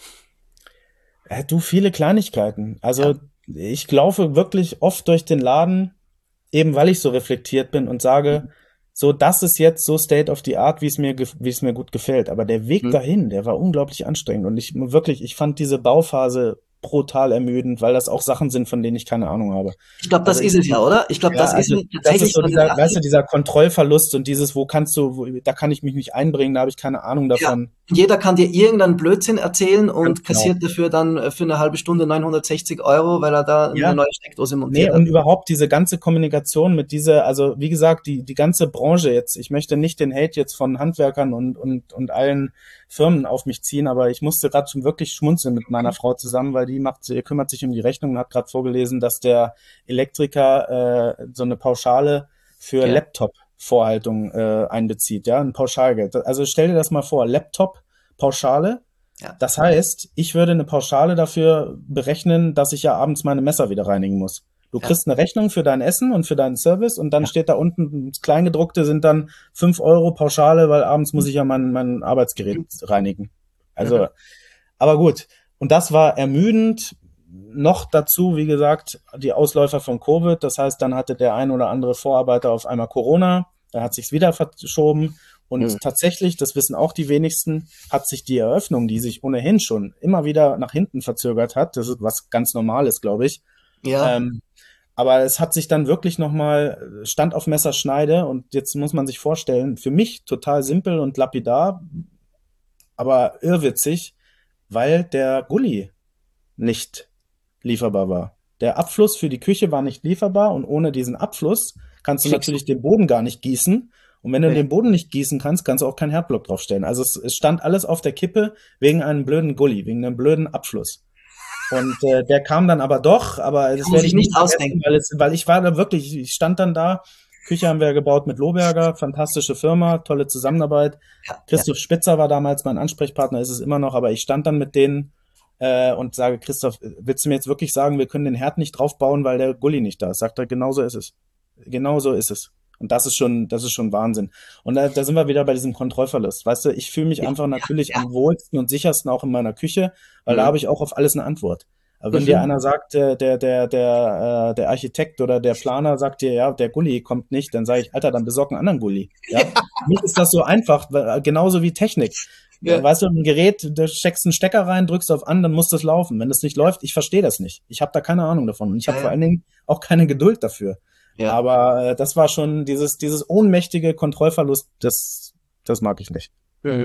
[SPEAKER 3] Du, viele Kleinigkeiten. Also ich laufe wirklich oft durch den Laden, eben weil ich so reflektiert bin und sage, so, das ist jetzt so State of the Art, wie es mir gut gefällt. Aber der Weg dahin, der war unglaublich anstrengend. Und ich fand diese Bauphase brutal ermüdend, weil das auch Sachen sind, von denen ich keine Ahnung habe.
[SPEAKER 2] Ich glaube, das ist es ja, oder? Ich glaube, das ist tatsächlich
[SPEAKER 3] so dieser Kontrollverlust und dieses, da kann ich mich nicht einbringen, da habe ich keine Ahnung davon.
[SPEAKER 2] Ja. Jeder kann dir irgendeinen Blödsinn erzählen und kassiert dafür dann für eine halbe Stunde 960 €, weil er da eine neue Steckdose montiert hat.
[SPEAKER 3] Und überhaupt diese ganze Kommunikation mit also wie gesagt, die ganze Branche jetzt, ich möchte nicht den Hate jetzt von Handwerkern und allen Firmen auf mich ziehen, aber ich musste gerade schon wirklich schmunzeln mit meiner Frau zusammen, weil die kümmert sich um die Rechnung und hat gerade vorgelesen, dass der Elektriker so eine Pauschale für Laptop-Vorhaltung einbezieht, ja, ein Pauschalgeld. Also stell dir das mal vor, Laptop-Pauschale. Ja. Das heißt, ich würde eine Pauschale dafür berechnen, dass ich ja abends meine Messer wieder reinigen muss. Du kriegst eine Rechnung für dein Essen und für deinen Service und dann steht da unten, das Kleingedruckte sind dann 5 € Pauschale, weil abends muss ich ja mein Arbeitsgerät reinigen. Also, aber gut. Und das war ermüdend. Noch dazu, wie gesagt, die Ausläufer von Covid. Das heißt, dann hatte der ein oder andere Vorarbeiter auf einmal Corona. Da hat sich's wieder verschoben. Und tatsächlich, das wissen auch die wenigsten, hat sich die Eröffnung, die sich ohnehin schon immer wieder nach hinten verzögert hat, das ist was ganz Normales, glaube ich.
[SPEAKER 2] Ja.
[SPEAKER 3] Aber es hat sich dann wirklich nochmal, stand auf Messerschneide und jetzt muss man sich vorstellen, für mich total simpel und lapidar, aber irrwitzig, weil der Gully nicht lieferbar war. Der Abfluss für die Küche war nicht lieferbar und ohne diesen Abfluss kannst du natürlich den Boden gar nicht gießen. Und wenn du den Boden nicht gießen kannst, kannst du auch keinen Herdblock draufstellen. Also es stand alles auf der Kippe wegen einem blöden Gully, wegen einem blöden Abfluss. Und der kam dann aber doch, aber das werde ich nicht ausdenken, weil ich war da wirklich, ich stand dann da, Küche haben wir gebaut mit Lohberger, fantastische Firma, tolle Zusammenarbeit. Christoph Spitzer war damals mein Ansprechpartner, ist es immer noch, aber ich stand dann mit denen und sage, Christoph, willst du mir jetzt wirklich sagen, wir können den Herd nicht draufbauen, weil der Gully nicht da ist? Sagt er, genau so ist es. Genau so ist es. Und das ist schon Wahnsinn. Und da sind wir wieder bei diesem Kontrollverlust. Weißt du, ich fühle mich einfach natürlich am wohlsten und sichersten auch in meiner Küche, weil da habe ich auch auf alles eine Antwort. Aber wenn dir einer sagt, der Architekt oder der Planer sagt dir, ja, der Gully kommt nicht, dann sage ich, Alter, dann besorg einen anderen Gully. Ja? Für mich ist das so einfach, genauso wie Technik. Ja. Weißt du, ein Gerät, da steckst einen Stecker rein, drückst auf an, dann muss das laufen. Wenn das nicht läuft, ich verstehe das nicht. Ich habe da keine Ahnung davon. Und ich habe vor allen Dingen auch keine Geduld dafür. Ja. Aber das war schon dieses ohnmächtige Kontrollverlust, das mag ich nicht.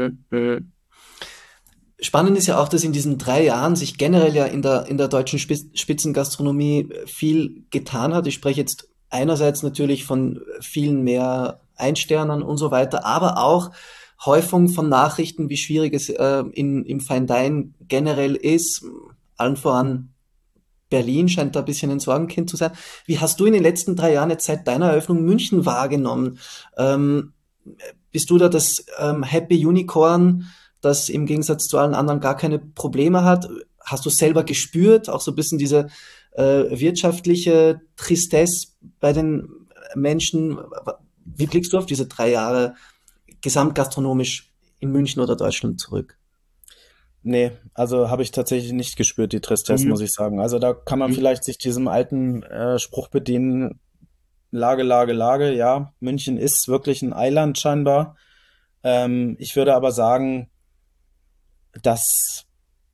[SPEAKER 2] Spannend ist ja auch, dass in diesen 3 Jahren sich generell ja in der deutschen Spitzengastronomie viel getan hat. Ich spreche jetzt einerseits natürlich von vielen mehr Einsternern und so weiter, aber auch Häufung von Nachrichten, wie schwierig es im Fine Dining generell ist. Allen voran Berlin scheint da ein bisschen ein Sorgenkind zu sein. Wie hast du in den letzten 3 Jahren jetzt seit deiner Eröffnung München wahrgenommen? Bist du da das Happy Unicorn, das im Gegensatz zu allen anderen gar keine Probleme hat? Hast du selber gespürt, auch so ein bisschen diese wirtschaftliche Tristesse bei den Menschen? Wie blickst du auf diese 3 Jahre gesamtgastronomisch in München oder Deutschland zurück?
[SPEAKER 3] Nee, also habe ich tatsächlich nicht gespürt, die Tristesse, muss ich sagen. Also da kann man vielleicht sich diesem alten Spruch bedienen, Lage, Lage, Lage. Ja, München ist wirklich ein Eiland scheinbar. Ich würde aber sagen, dass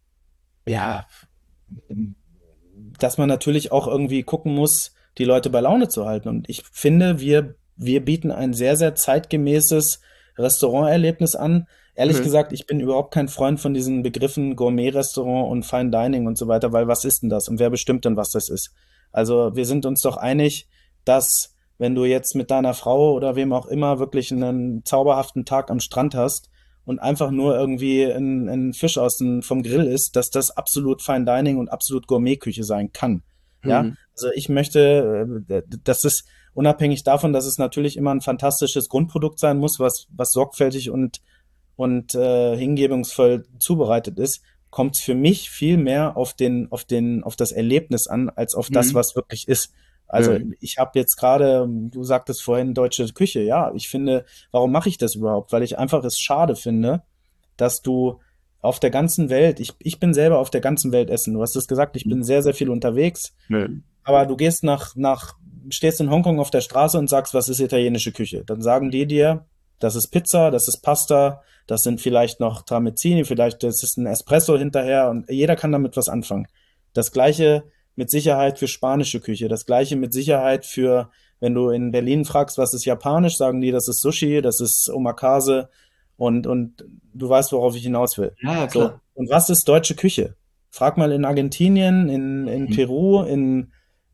[SPEAKER 3] man natürlich auch irgendwie gucken muss, die Leute bei Laune zu halten. Und ich finde, wir bieten ein sehr, sehr zeitgemäßes Restauranterlebnis an. Ehrlich gesagt, ich bin überhaupt kein Freund von diesen Begriffen Gourmet-Restaurant und Fine Dining und so weiter, weil was ist denn das und wer bestimmt denn, was das ist? Also wir sind uns doch einig, dass wenn du jetzt mit deiner Frau oder wem auch immer wirklich einen zauberhaften Tag am Strand hast und einfach nur irgendwie ein Fisch vom Grill isst, dass das absolut Fine Dining und absolut Gourmet-Küche sein kann. Ja, also ich möchte, dass es unabhängig davon, dass es natürlich immer ein fantastisches Grundprodukt sein muss, was sorgfältig und hingebungsvoll zubereitet ist, kommt es für mich viel mehr auf das Erlebnis an, als auf das, was wirklich ist. Also ich habe jetzt gerade, du sagtest vorhin, deutsche Küche. Ja, ich finde, warum mache ich das überhaupt? Weil ich einfach es schade finde, dass du auf der ganzen Welt, ich bin selber auf der ganzen Welt essen. Du hast es gesagt, ich bin sehr, sehr viel unterwegs. Aber du gehst stehst in Hongkong auf der Straße und sagst, was ist italienische Küche? Dann sagen die dir, das ist Pizza, das ist Pasta, das sind vielleicht noch Tramezzini, vielleicht das ist ein Espresso hinterher und jeder kann damit was anfangen. Das Gleiche mit Sicherheit für spanische Küche, das Gleiche mit Sicherheit für, wenn du in Berlin fragst, was ist japanisch, sagen die, das ist Sushi, das ist Omakase und du weißt, worauf ich hinaus will.
[SPEAKER 2] Ja, klar.
[SPEAKER 3] So. Und was ist deutsche Küche? Frag mal in Argentinien, in Peru, in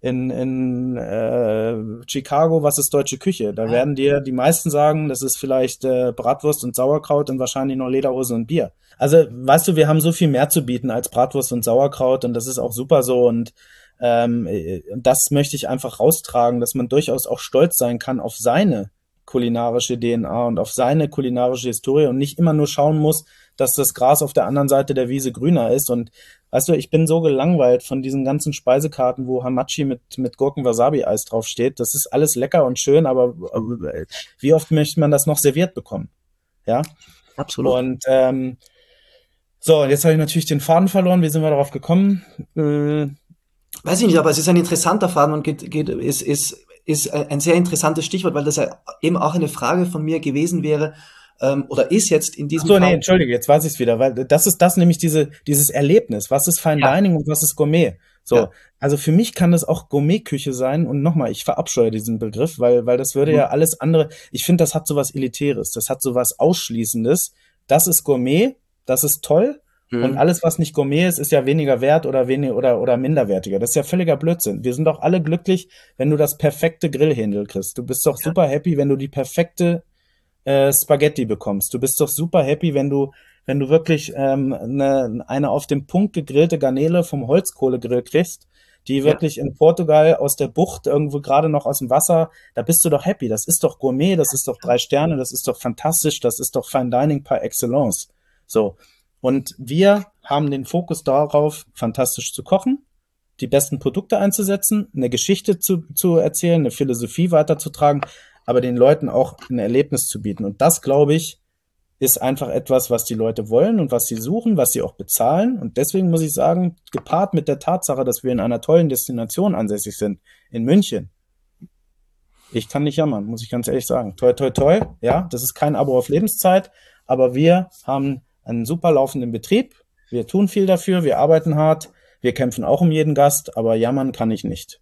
[SPEAKER 3] Chicago, was ist deutsche Küche? Da werden dir die meisten sagen, das ist vielleicht Bratwurst und Sauerkraut und wahrscheinlich noch Lederhose und Bier. Also, weißt du, wir haben so viel mehr zu bieten als Bratwurst und Sauerkraut und das ist auch super so und das möchte ich einfach raustragen, dass man durchaus auch stolz sein kann auf seine kulinarische DNA und auf seine kulinarische Historie und nicht immer nur schauen muss, dass das Gras auf der anderen Seite der Wiese grüner ist. Und weißt du, ich bin so gelangweilt von diesen ganzen Speisekarten, wo Hamachi mit Gurken-Wasabi-Eis draufsteht. Das ist alles lecker und schön, aber wie oft möchte man das noch serviert bekommen? Ja,
[SPEAKER 2] absolut.
[SPEAKER 3] Und so, jetzt habe ich natürlich den Faden verloren. Wie sind wir darauf gekommen?
[SPEAKER 2] Weiß ich nicht, aber es ist ein interessanter Faden und ist ein sehr interessantes Stichwort, weil das ja eben auch eine Frage von mir gewesen wäre, oder ist jetzt in diesem
[SPEAKER 3] Fall. Nee, entschuldige, jetzt weiß ich es wieder, weil das ist nämlich dieses Erlebnis. Was ist Fine Dining und was ist Gourmet? So, also für mich kann das auch Gourmetküche sein und nochmal, ich verabscheue diesen Begriff, weil das würde ja alles andere, ich finde, das hat sowas Elitäres, das hat sowas Ausschließendes. Das ist Gourmet, das ist toll. Und alles, was nicht Gourmet ist, ist ja weniger wert oder minderwertiger. Das ist ja völliger Blödsinn. Wir sind doch alle glücklich, wenn du das perfekte Grillhändel kriegst. Du bist doch super happy, wenn du die perfekte Spaghetti bekommst. Du bist doch super happy, wenn du wirklich eine auf den Punkt gegrillte Garnele vom Holzkohlegrill kriegst, die wirklich in Portugal aus der Bucht irgendwo gerade noch aus dem Wasser, da bist du doch happy. Das ist doch Gourmet, das ist doch 3 Sterne, das ist doch fantastisch, das ist doch Fine Dining par excellence. So. Und wir haben den Fokus darauf, fantastisch zu kochen, die besten Produkte einzusetzen, eine Geschichte zu erzählen, eine Philosophie weiterzutragen. aber den Leuten auch ein Erlebnis zu bieten. Und das, glaube ich, ist einfach etwas, was die Leute wollen und was sie suchen, was sie auch bezahlen. Und deswegen muss ich sagen, gepaart mit der Tatsache, dass wir in einer tollen Destination ansässig sind, in München, ich kann nicht jammern, muss ich ganz ehrlich sagen. Toi, toi, toi, ja, das ist kein Abo auf Lebenszeit, aber wir haben einen super laufenden Betrieb. Wir tun viel dafür, wir arbeiten hart, wir kämpfen auch um jeden Gast, aber jammern kann ich nicht.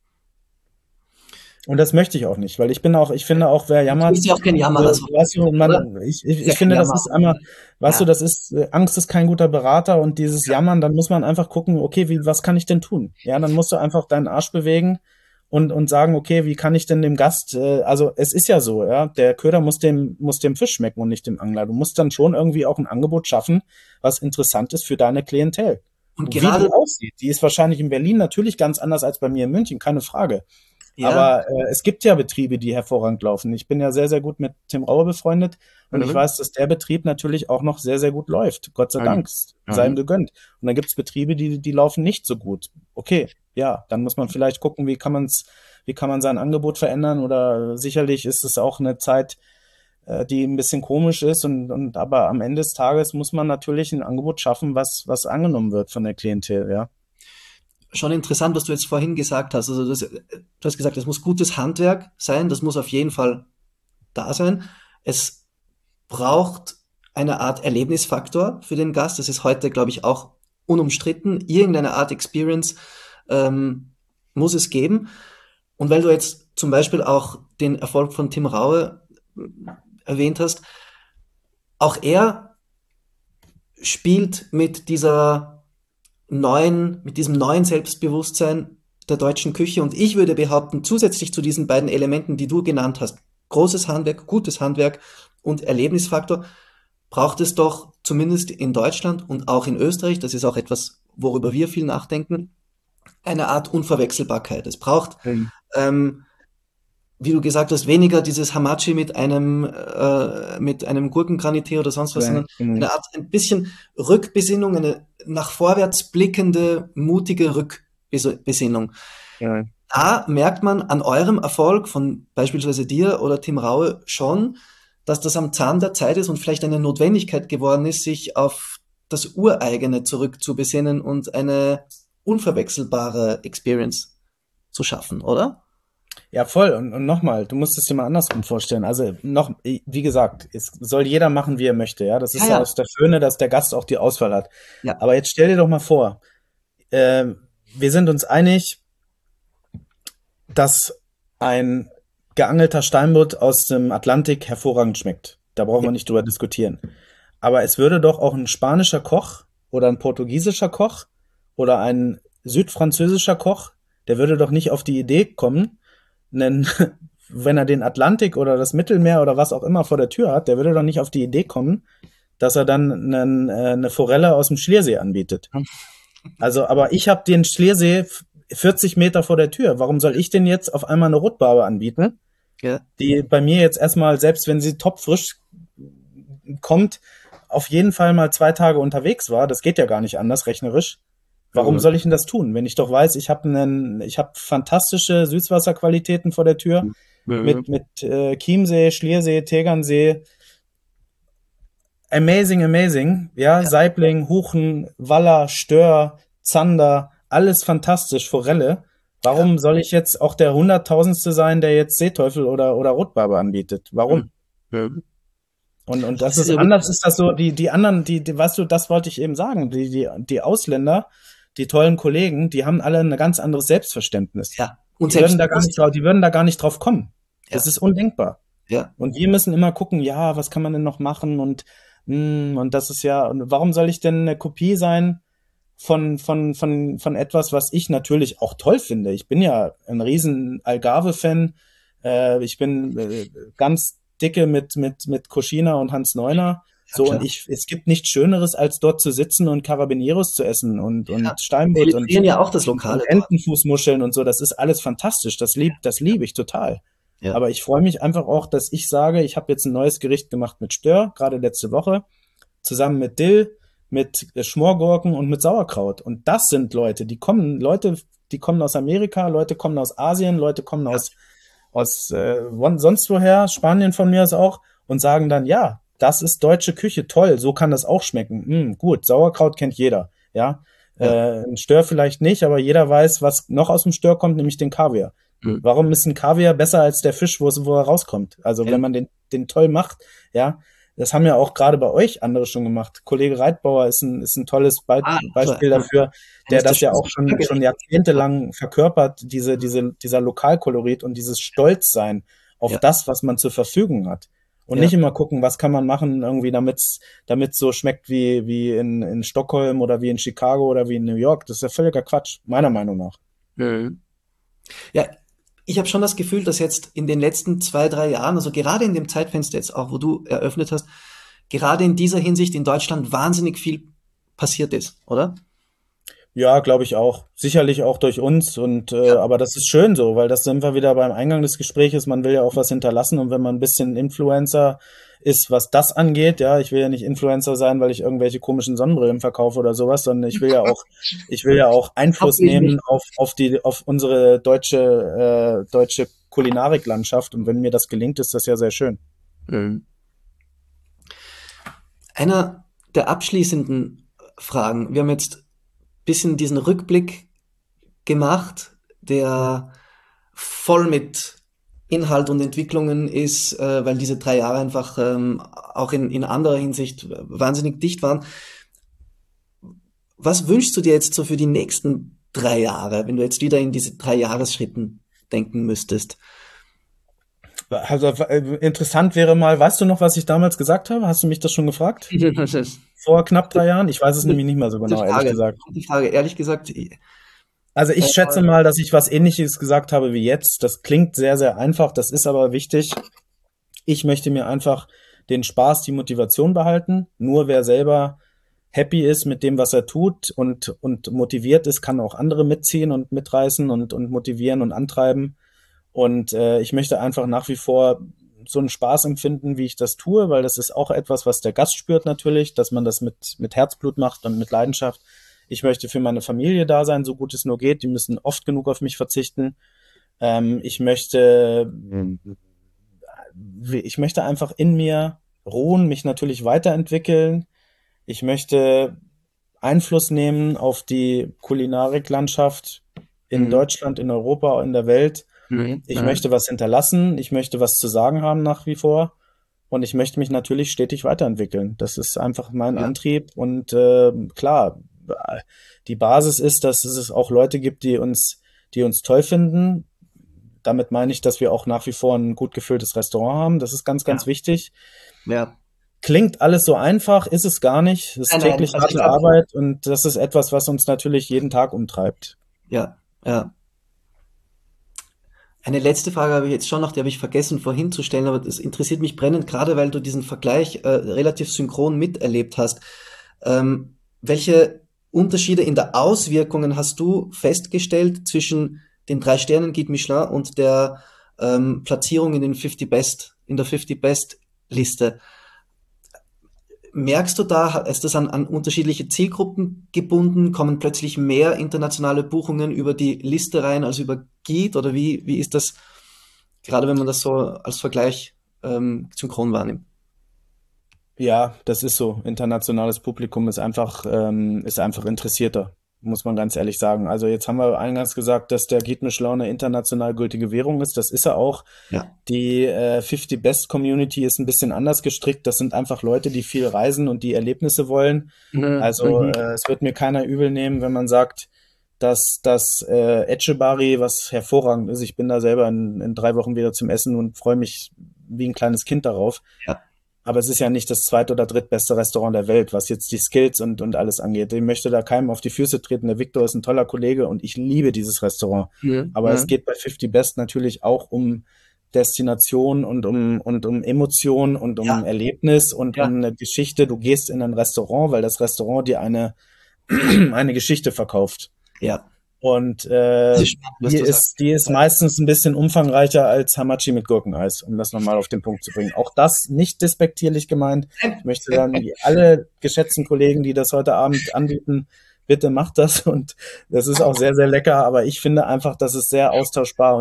[SPEAKER 3] Und das möchte ich auch nicht, weil ich finde auch, wer
[SPEAKER 2] Du
[SPEAKER 3] jammert,
[SPEAKER 2] bist ja auch kein Jammer, also,
[SPEAKER 3] weißt du,
[SPEAKER 2] oder?
[SPEAKER 3] ich
[SPEAKER 2] Ja kein
[SPEAKER 3] finde, das
[SPEAKER 2] Jammer.
[SPEAKER 3] ist einmal, weißt du,
[SPEAKER 2] Ja,
[SPEAKER 3] das ist, Angst ist kein guter Berater und dieses Jammern, dann muss man einfach gucken, okay, was kann ich denn tun? Ja, dann musst du einfach deinen Arsch bewegen und sagen, okay, wie kann ich denn dem Gast, also es ist ja so, ja, der Köder muss dem Fisch schmecken und nicht dem Angler. Du musst dann schon irgendwie auch ein Angebot schaffen, was interessant ist für deine Klientel.
[SPEAKER 2] und
[SPEAKER 3] Wie die
[SPEAKER 2] gerade,
[SPEAKER 3] aussieht, die ist wahrscheinlich in Berlin natürlich ganz anders als bei mir in München, keine Frage.
[SPEAKER 2] ja,
[SPEAKER 3] Aber es gibt ja Betriebe, die hervorragend laufen. Ich bin ja sehr, sehr gut mit Tim Raue befreundet und ich weiß, dass der Betrieb natürlich auch noch sehr, sehr gut läuft. Gott sei Dank, sei ihm gegönnt. Und dann gibt es Betriebe, die laufen nicht so gut. Okay, ja, dann muss man vielleicht gucken, wie kann man sein Angebot verändern oder sicherlich ist es auch eine Zeit, die ein bisschen komisch ist und aber am Ende des Tages muss man natürlich ein Angebot schaffen, was angenommen wird von der Klientel, ja.
[SPEAKER 2] schon interessant, was du jetzt vorhin gesagt hast. Also du hast gesagt, es muss gutes Handwerk sein, das muss auf jeden Fall da sein. Es braucht eine Art Erlebnisfaktor für den Gast. Das ist heute, glaube ich, auch unumstritten. Irgendeine Art Experience muss es geben. Und weil du jetzt zum Beispiel auch den Erfolg von Tim Raue erwähnt hast, auch er spielt mit diesem neuen Selbstbewusstsein der deutschen Küche. Und ich würde behaupten, zusätzlich zu diesen beiden Elementen, die du genannt hast, großes Handwerk, gutes Handwerk und Erlebnisfaktor, braucht es doch zumindest in Deutschland und auch in Österreich, das ist auch etwas, worüber wir viel nachdenken, eine Art Unverwechselbarkeit. Es braucht,
[SPEAKER 3] Mhm.
[SPEAKER 2] wie du gesagt hast, weniger dieses Hamachi mit einem Gurkengranité oder sonst was,
[SPEAKER 3] Ja,
[SPEAKER 2] sondern eine Art, ein bisschen Rückbesinnung, eine nach vorwärts blickende, mutige Rückbesinnung.
[SPEAKER 3] ja.
[SPEAKER 2] Da merkt man an eurem Erfolg von beispielsweise dir oder Tim Raue schon, dass das am Zahn der Zeit ist und vielleicht eine Notwendigkeit geworden ist, sich auf das Ureigene zurückzubesinnen und eine unverwechselbare Experience zu schaffen, oder?
[SPEAKER 3] Ja, voll. Und nochmal, du musst es dir mal andersrum vorstellen. Also wie gesagt, es soll jeder machen, wie er möchte. Ja, das
[SPEAKER 2] Ja,
[SPEAKER 3] ist ja
[SPEAKER 2] ja,
[SPEAKER 3] das Schöne, dass der Gast auch die Auswahl hat.
[SPEAKER 2] ja,
[SPEAKER 3] Aber jetzt stell dir doch mal vor, wir sind uns einig, dass ein geangelter Steinbutt aus dem Atlantik hervorragend schmeckt. Da brauchen
[SPEAKER 2] ja.
[SPEAKER 3] wir nicht drüber diskutieren. Aber es würde doch auch ein spanischer Koch oder ein portugiesischer Koch oder ein südfranzösischer Koch, der würde doch nicht auf die Idee kommen, einen, wenn er den Atlantik oder das Mittelmeer oder was auch immer vor der Tür hat, der würde doch nicht auf die Idee kommen, dass er dann eine Forelle aus dem Schliersee anbietet. Also, aber ich habe den Schliersee 40 Meter vor der Tür. Warum soll ich denn jetzt auf einmal eine Rotbarbe anbieten,
[SPEAKER 2] Ja.
[SPEAKER 3] die bei mir jetzt erstmal, selbst wenn sie topfrisch kommt, auf jeden Fall mal 2 Tage unterwegs war? Das geht ja gar nicht anders, rechnerisch. Warum soll ich denn das tun, wenn ich doch weiß, ich habe fantastische Süßwasserqualitäten vor der Tür mit Chiemsee, Schliersee, Tegernsee, amazing, ja,
[SPEAKER 2] Ja.
[SPEAKER 3] Saibling, Huchen, Waller, Stör, Zander, alles fantastisch, Forelle. Warum soll ich jetzt auch der Hunderttausendste sein, der jetzt Seeteufel oder Rotbarbe anbietet? Warum? Und das
[SPEAKER 2] Das ist
[SPEAKER 3] ist
[SPEAKER 2] ja
[SPEAKER 3] anders, ist das so, die anderen, weißt du, das wollte ich eben sagen, die Ausländer, die tollen Kollegen, die haben alle ein ganz anderes Selbstverständnis.
[SPEAKER 2] Ja. Und
[SPEAKER 3] Die würden da gar nicht
[SPEAKER 2] Selbstbewusstsein.
[SPEAKER 3] die würden da gar nicht drauf kommen. Das
[SPEAKER 2] Ja.
[SPEAKER 3] ist undenkbar.
[SPEAKER 2] Ja.
[SPEAKER 3] Und wir müssen immer gucken, ja, was kann man denn noch machen und das ist ja, und warum soll ich denn eine Kopie sein von etwas, was ich natürlich auch toll finde? Ich bin ja ein riesen Algarve-Fan. Ich bin ganz dicke mit Koschina und Hans Neuner. So,
[SPEAKER 2] klar.
[SPEAKER 3] und es gibt nichts Schöneres, als dort zu sitzen und Carabineros zu essen und
[SPEAKER 2] Ja.
[SPEAKER 3] Steinbutt
[SPEAKER 2] Zelebrieren ja auch das
[SPEAKER 3] und
[SPEAKER 2] Lokale dort.
[SPEAKER 3] Entenfußmuscheln und so. Das ist alles fantastisch. Das liebe ich total.
[SPEAKER 2] Ja.
[SPEAKER 3] Aber ich freue mich einfach auch, dass ich sage, ich habe jetzt ein neues Gericht gemacht mit Stör, gerade letzte Woche, zusammen mit Dill, mit Schmorgurken und mit Sauerkraut. Und das sind Leute, die kommen aus Amerika, Leute kommen aus Asien, Leute kommen aus sonst woher, Spanien von mir aus auch, und sagen dann, ja, das ist deutsche Küche, toll, so kann das auch schmecken. Gut, Sauerkraut kennt jeder, ja. Ein Stör vielleicht nicht, aber jeder weiß, was noch aus dem Stör kommt, nämlich den Kaviar. Warum ist ein Kaviar besser als der Fisch, wo er rauskommt? Also wenn man den toll macht, ja, das haben ja auch gerade bei euch andere schon gemacht. Kollege Reitbauer ist ein tolles Beispiel dafür, der das ja auch schon jahrzehntelang verkörpert, dieser Lokalkolorit und dieses Stolzsein auf das, was man zur Verfügung hat. Und nicht immer gucken, was kann man machen, irgendwie, damit's so schmeckt wie in Stockholm oder wie in Chicago oder wie in New York. Das ist ja völliger Quatsch, meiner Meinung nach.
[SPEAKER 2] Ja, ich habe schon das Gefühl, dass jetzt in den letzten 2-3 Jahren, also gerade in dem Zeitfenster jetzt auch, wo du eröffnet hast, gerade in dieser Hinsicht in Deutschland wahnsinnig viel passiert ist, oder?
[SPEAKER 3] Ja, glaube ich auch. Sicherlich auch durch uns aber das ist schön so, weil das sind wir wieder beim Eingang des Gespräches. Man will ja auch was hinterlassen und wenn man ein bisschen Influencer ist, was das angeht, ja, ich will ja nicht Influencer sein, weil ich irgendwelche komischen Sonnenbrillen verkaufe oder sowas, sondern ich will ja auch Einfluss nehmen auf unsere deutsche Kulinariklandschaft und wenn mir das gelingt, ist das ja sehr schön.
[SPEAKER 2] Einer der abschließenden Fragen. Wir haben jetzt bisschen diesen Rückblick gemacht, der voll mit Inhalt und Entwicklungen ist, weil diese 3 Jahre einfach auch in anderer Hinsicht wahnsinnig dicht waren. Was wünschst du dir jetzt so für die nächsten 3 Jahre, wenn du jetzt wieder in diese 3 Jahresschritten denken müsstest?
[SPEAKER 3] Also interessant wäre mal, weißt du noch, was ich damals gesagt habe? Hast du mich das schon gefragt? Vor knapp 3 Jahren? Ich weiß es nämlich nicht mehr so genau, ehrlich gesagt.
[SPEAKER 2] Die Frage, ehrlich gesagt.
[SPEAKER 3] Also ich schätze mal, dass ich was Ähnliches gesagt habe wie jetzt. Das klingt sehr, sehr einfach, das ist aber wichtig. Ich möchte mir einfach den Spaß, die Motivation behalten. Nur wer selber happy ist mit dem, was er tut und motiviert ist, kann auch andere mitziehen und mitreißen und motivieren und antreiben. Und ich möchte einfach nach wie vor so einen Spaß empfinden, wie ich das tue, weil das ist auch etwas, was der Gast spürt natürlich, dass man das mit Herzblut macht und mit Leidenschaft. Ich möchte für meine Familie da sein, so gut es nur geht. Die müssen oft genug auf mich verzichten. Ich möchte einfach in mir ruhen, mich natürlich weiterentwickeln. Ich möchte Einfluss nehmen auf die Kulinariklandschaft in Deutschland, in Europa, in der Welt. Ich möchte was hinterlassen, ich möchte was zu sagen haben nach wie vor und ich möchte mich natürlich stetig weiterentwickeln. Das ist einfach mein Antrieb und klar, die Basis ist, dass es auch Leute gibt, die uns toll finden. Damit meine ich, dass wir auch nach wie vor ein gut gefülltes Restaurant haben. Das ist ganz, ganz wichtig.
[SPEAKER 2] Ja.
[SPEAKER 3] Klingt alles so einfach, ist es gar nicht. Es ist täglich harte Arbeit und das ist etwas, was uns natürlich jeden Tag umtreibt.
[SPEAKER 2] Ja. Eine letzte Frage habe ich jetzt schon noch, die habe ich vergessen vorhin zu stellen, aber das interessiert mich brennend, gerade weil du diesen Vergleich relativ synchron miterlebt hast. Welche Unterschiede in der Auswirkungen hast du festgestellt zwischen den 3-Sternen-Guide Michelin und der Platzierung in der 50 Best Liste? Merkst du da, ist das an unterschiedliche Zielgruppen gebunden? Kommen plötzlich mehr internationale Buchungen über die Liste rein als über Guide? Oder wie ist das, gerade wenn man das so als Vergleich synchron wahrnimmt?
[SPEAKER 3] Ja, das ist so. Internationales Publikum ist einfach interessierter, muss man ganz ehrlich sagen. Also jetzt haben wir eingangs gesagt, dass der Guide Michelin eine international gültige Währung ist. Das ist er auch. Ja. Die 50 Best Community ist ein bisschen anders gestrickt. Das sind einfach Leute, die viel reisen und die Erlebnisse wollen. Also es wird mir keiner übel nehmen, wenn man sagt, dass das Etxebarri, was hervorragend ist. Ich bin da selber in 3 Wochen wieder zum Essen und freue mich wie ein kleines Kind darauf. Ja. Aber es ist ja nicht das 2. oder 3. beste Restaurant der Welt, was jetzt die Skills und alles angeht. Ich möchte da keinem auf die Füße treten. Der Victor ist ein toller Kollege und ich liebe dieses Restaurant. Aber es geht bei 50 Best natürlich auch um Destination und um Emotion und um Erlebnis und um eine Geschichte. Du gehst in ein Restaurant, weil das Restaurant dir eine Geschichte verkauft. Ja. Und die ist meistens ein bisschen umfangreicher als Hamachi mit Gurkeneis, um das nochmal auf den Punkt zu bringen. Auch das nicht despektierlich gemeint. Ich möchte dann alle geschätzten Kollegen, die das heute Abend anbieten, bitte macht das und das ist auch sehr, sehr lecker, aber ich finde einfach, dass es sehr austauschbar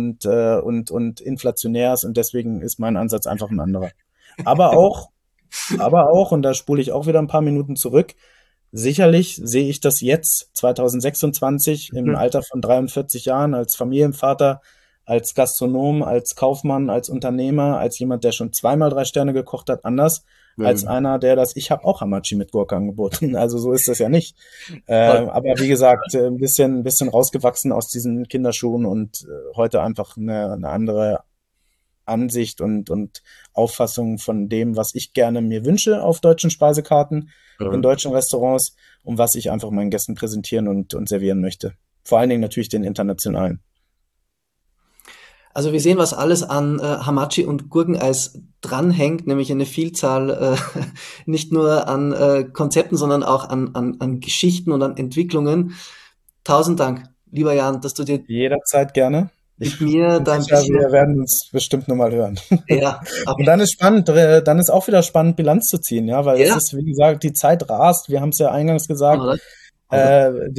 [SPEAKER 3] und inflationär ist und deswegen ist mein Ansatz einfach ein anderer. Aber auch, und da spule ich auch wieder ein paar Minuten zurück, sicherlich sehe ich das jetzt, 2026, im
[SPEAKER 2] Mhm.
[SPEAKER 3] Alter von 43 Jahren, als Familienvater, als Gastronom, als Kaufmann, als Unternehmer, als jemand, der schon zweimal 3 Sterne gekocht hat, anders als
[SPEAKER 2] Mhm.
[SPEAKER 3] einer, ich habe auch Hamachi mit Gurke angeboten. Also so ist das ja nicht.
[SPEAKER 2] Voll.
[SPEAKER 3] Aber wie gesagt, ein bisschen rausgewachsen aus diesen Kinderschuhen und heute einfach eine andere Ansicht und Auffassung von dem, was ich gerne mir wünsche auf deutschen Speisekarten, in
[SPEAKER 2] Mhm.
[SPEAKER 3] deutschen Restaurants und was ich einfach meinen Gästen präsentieren und servieren möchte. Vor allen Dingen natürlich den internationalen.
[SPEAKER 2] Also wir sehen, was alles an Hamachi und Gurkeneis dranhängt, nämlich eine Vielzahl nicht nur an Konzepten, sondern auch an Geschichten und an Entwicklungen. Tausend Dank, lieber Jan, dass du dir
[SPEAKER 3] Jederzeit gerne. Ich
[SPEAKER 2] mit mir
[SPEAKER 3] bin
[SPEAKER 2] da ein
[SPEAKER 3] sicher, wir
[SPEAKER 2] bisschen,
[SPEAKER 3] werden uns bestimmt nochmal hören.
[SPEAKER 2] ja,
[SPEAKER 3] Und dann ist spannend, dann ist auch wieder spannend, Bilanz zu ziehen, ja, weil es
[SPEAKER 2] ja,
[SPEAKER 3] ist, wie gesagt, die Zeit rast. Wir haben es ja eingangs gesagt,
[SPEAKER 2] oder? Oder?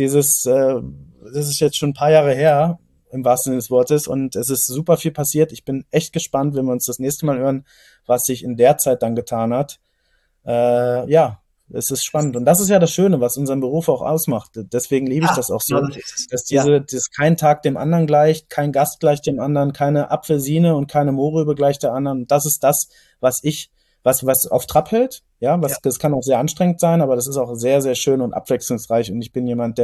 [SPEAKER 3] das ist jetzt schon ein paar Jahre her, im wahrsten Sinne des Wortes, und es ist super viel passiert. Ich bin echt gespannt, wenn wir uns das nächste Mal hören, was sich in der Zeit dann getan hat. Ja, es ist spannend. Und das ist ja das Schöne, was unseren Beruf auch ausmacht. Deswegen liebe ich
[SPEAKER 2] Ja,
[SPEAKER 3] das auch
[SPEAKER 2] genau
[SPEAKER 3] so,
[SPEAKER 2] das ist es.
[SPEAKER 3] dass
[SPEAKER 2] Ja,
[SPEAKER 3] das kein Tag dem anderen gleicht, kein Gast gleicht dem anderen, keine Apfelsine und keine Mohrrübe gleicht der anderen. Das ist das, was auf Trab hält. Ja,
[SPEAKER 2] ja.
[SPEAKER 3] das kann auch sehr anstrengend sein, aber das ist auch sehr, sehr schön und abwechslungsreich. Und ich bin jemand,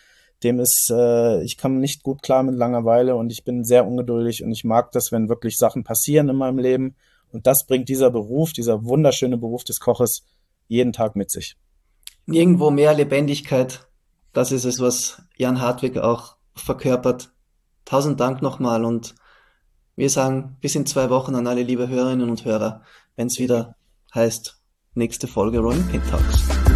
[SPEAKER 3] ich kann nicht gut klar mit Langeweile und ich bin sehr ungeduldig und ich mag das, wenn wirklich Sachen passieren in meinem Leben. Und das bringt dieser Beruf, dieser wunderschöne Beruf des Koches jeden Tag mit sich.
[SPEAKER 2] Nirgendwo mehr Lebendigkeit. Das ist es, was Jan Hartwig auch verkörpert. Tausend Dank nochmal und wir sagen bis in 2 Wochen an alle liebe Hörerinnen und Hörer, wenn es wieder heißt, nächste Folge Rolling Pin Talks.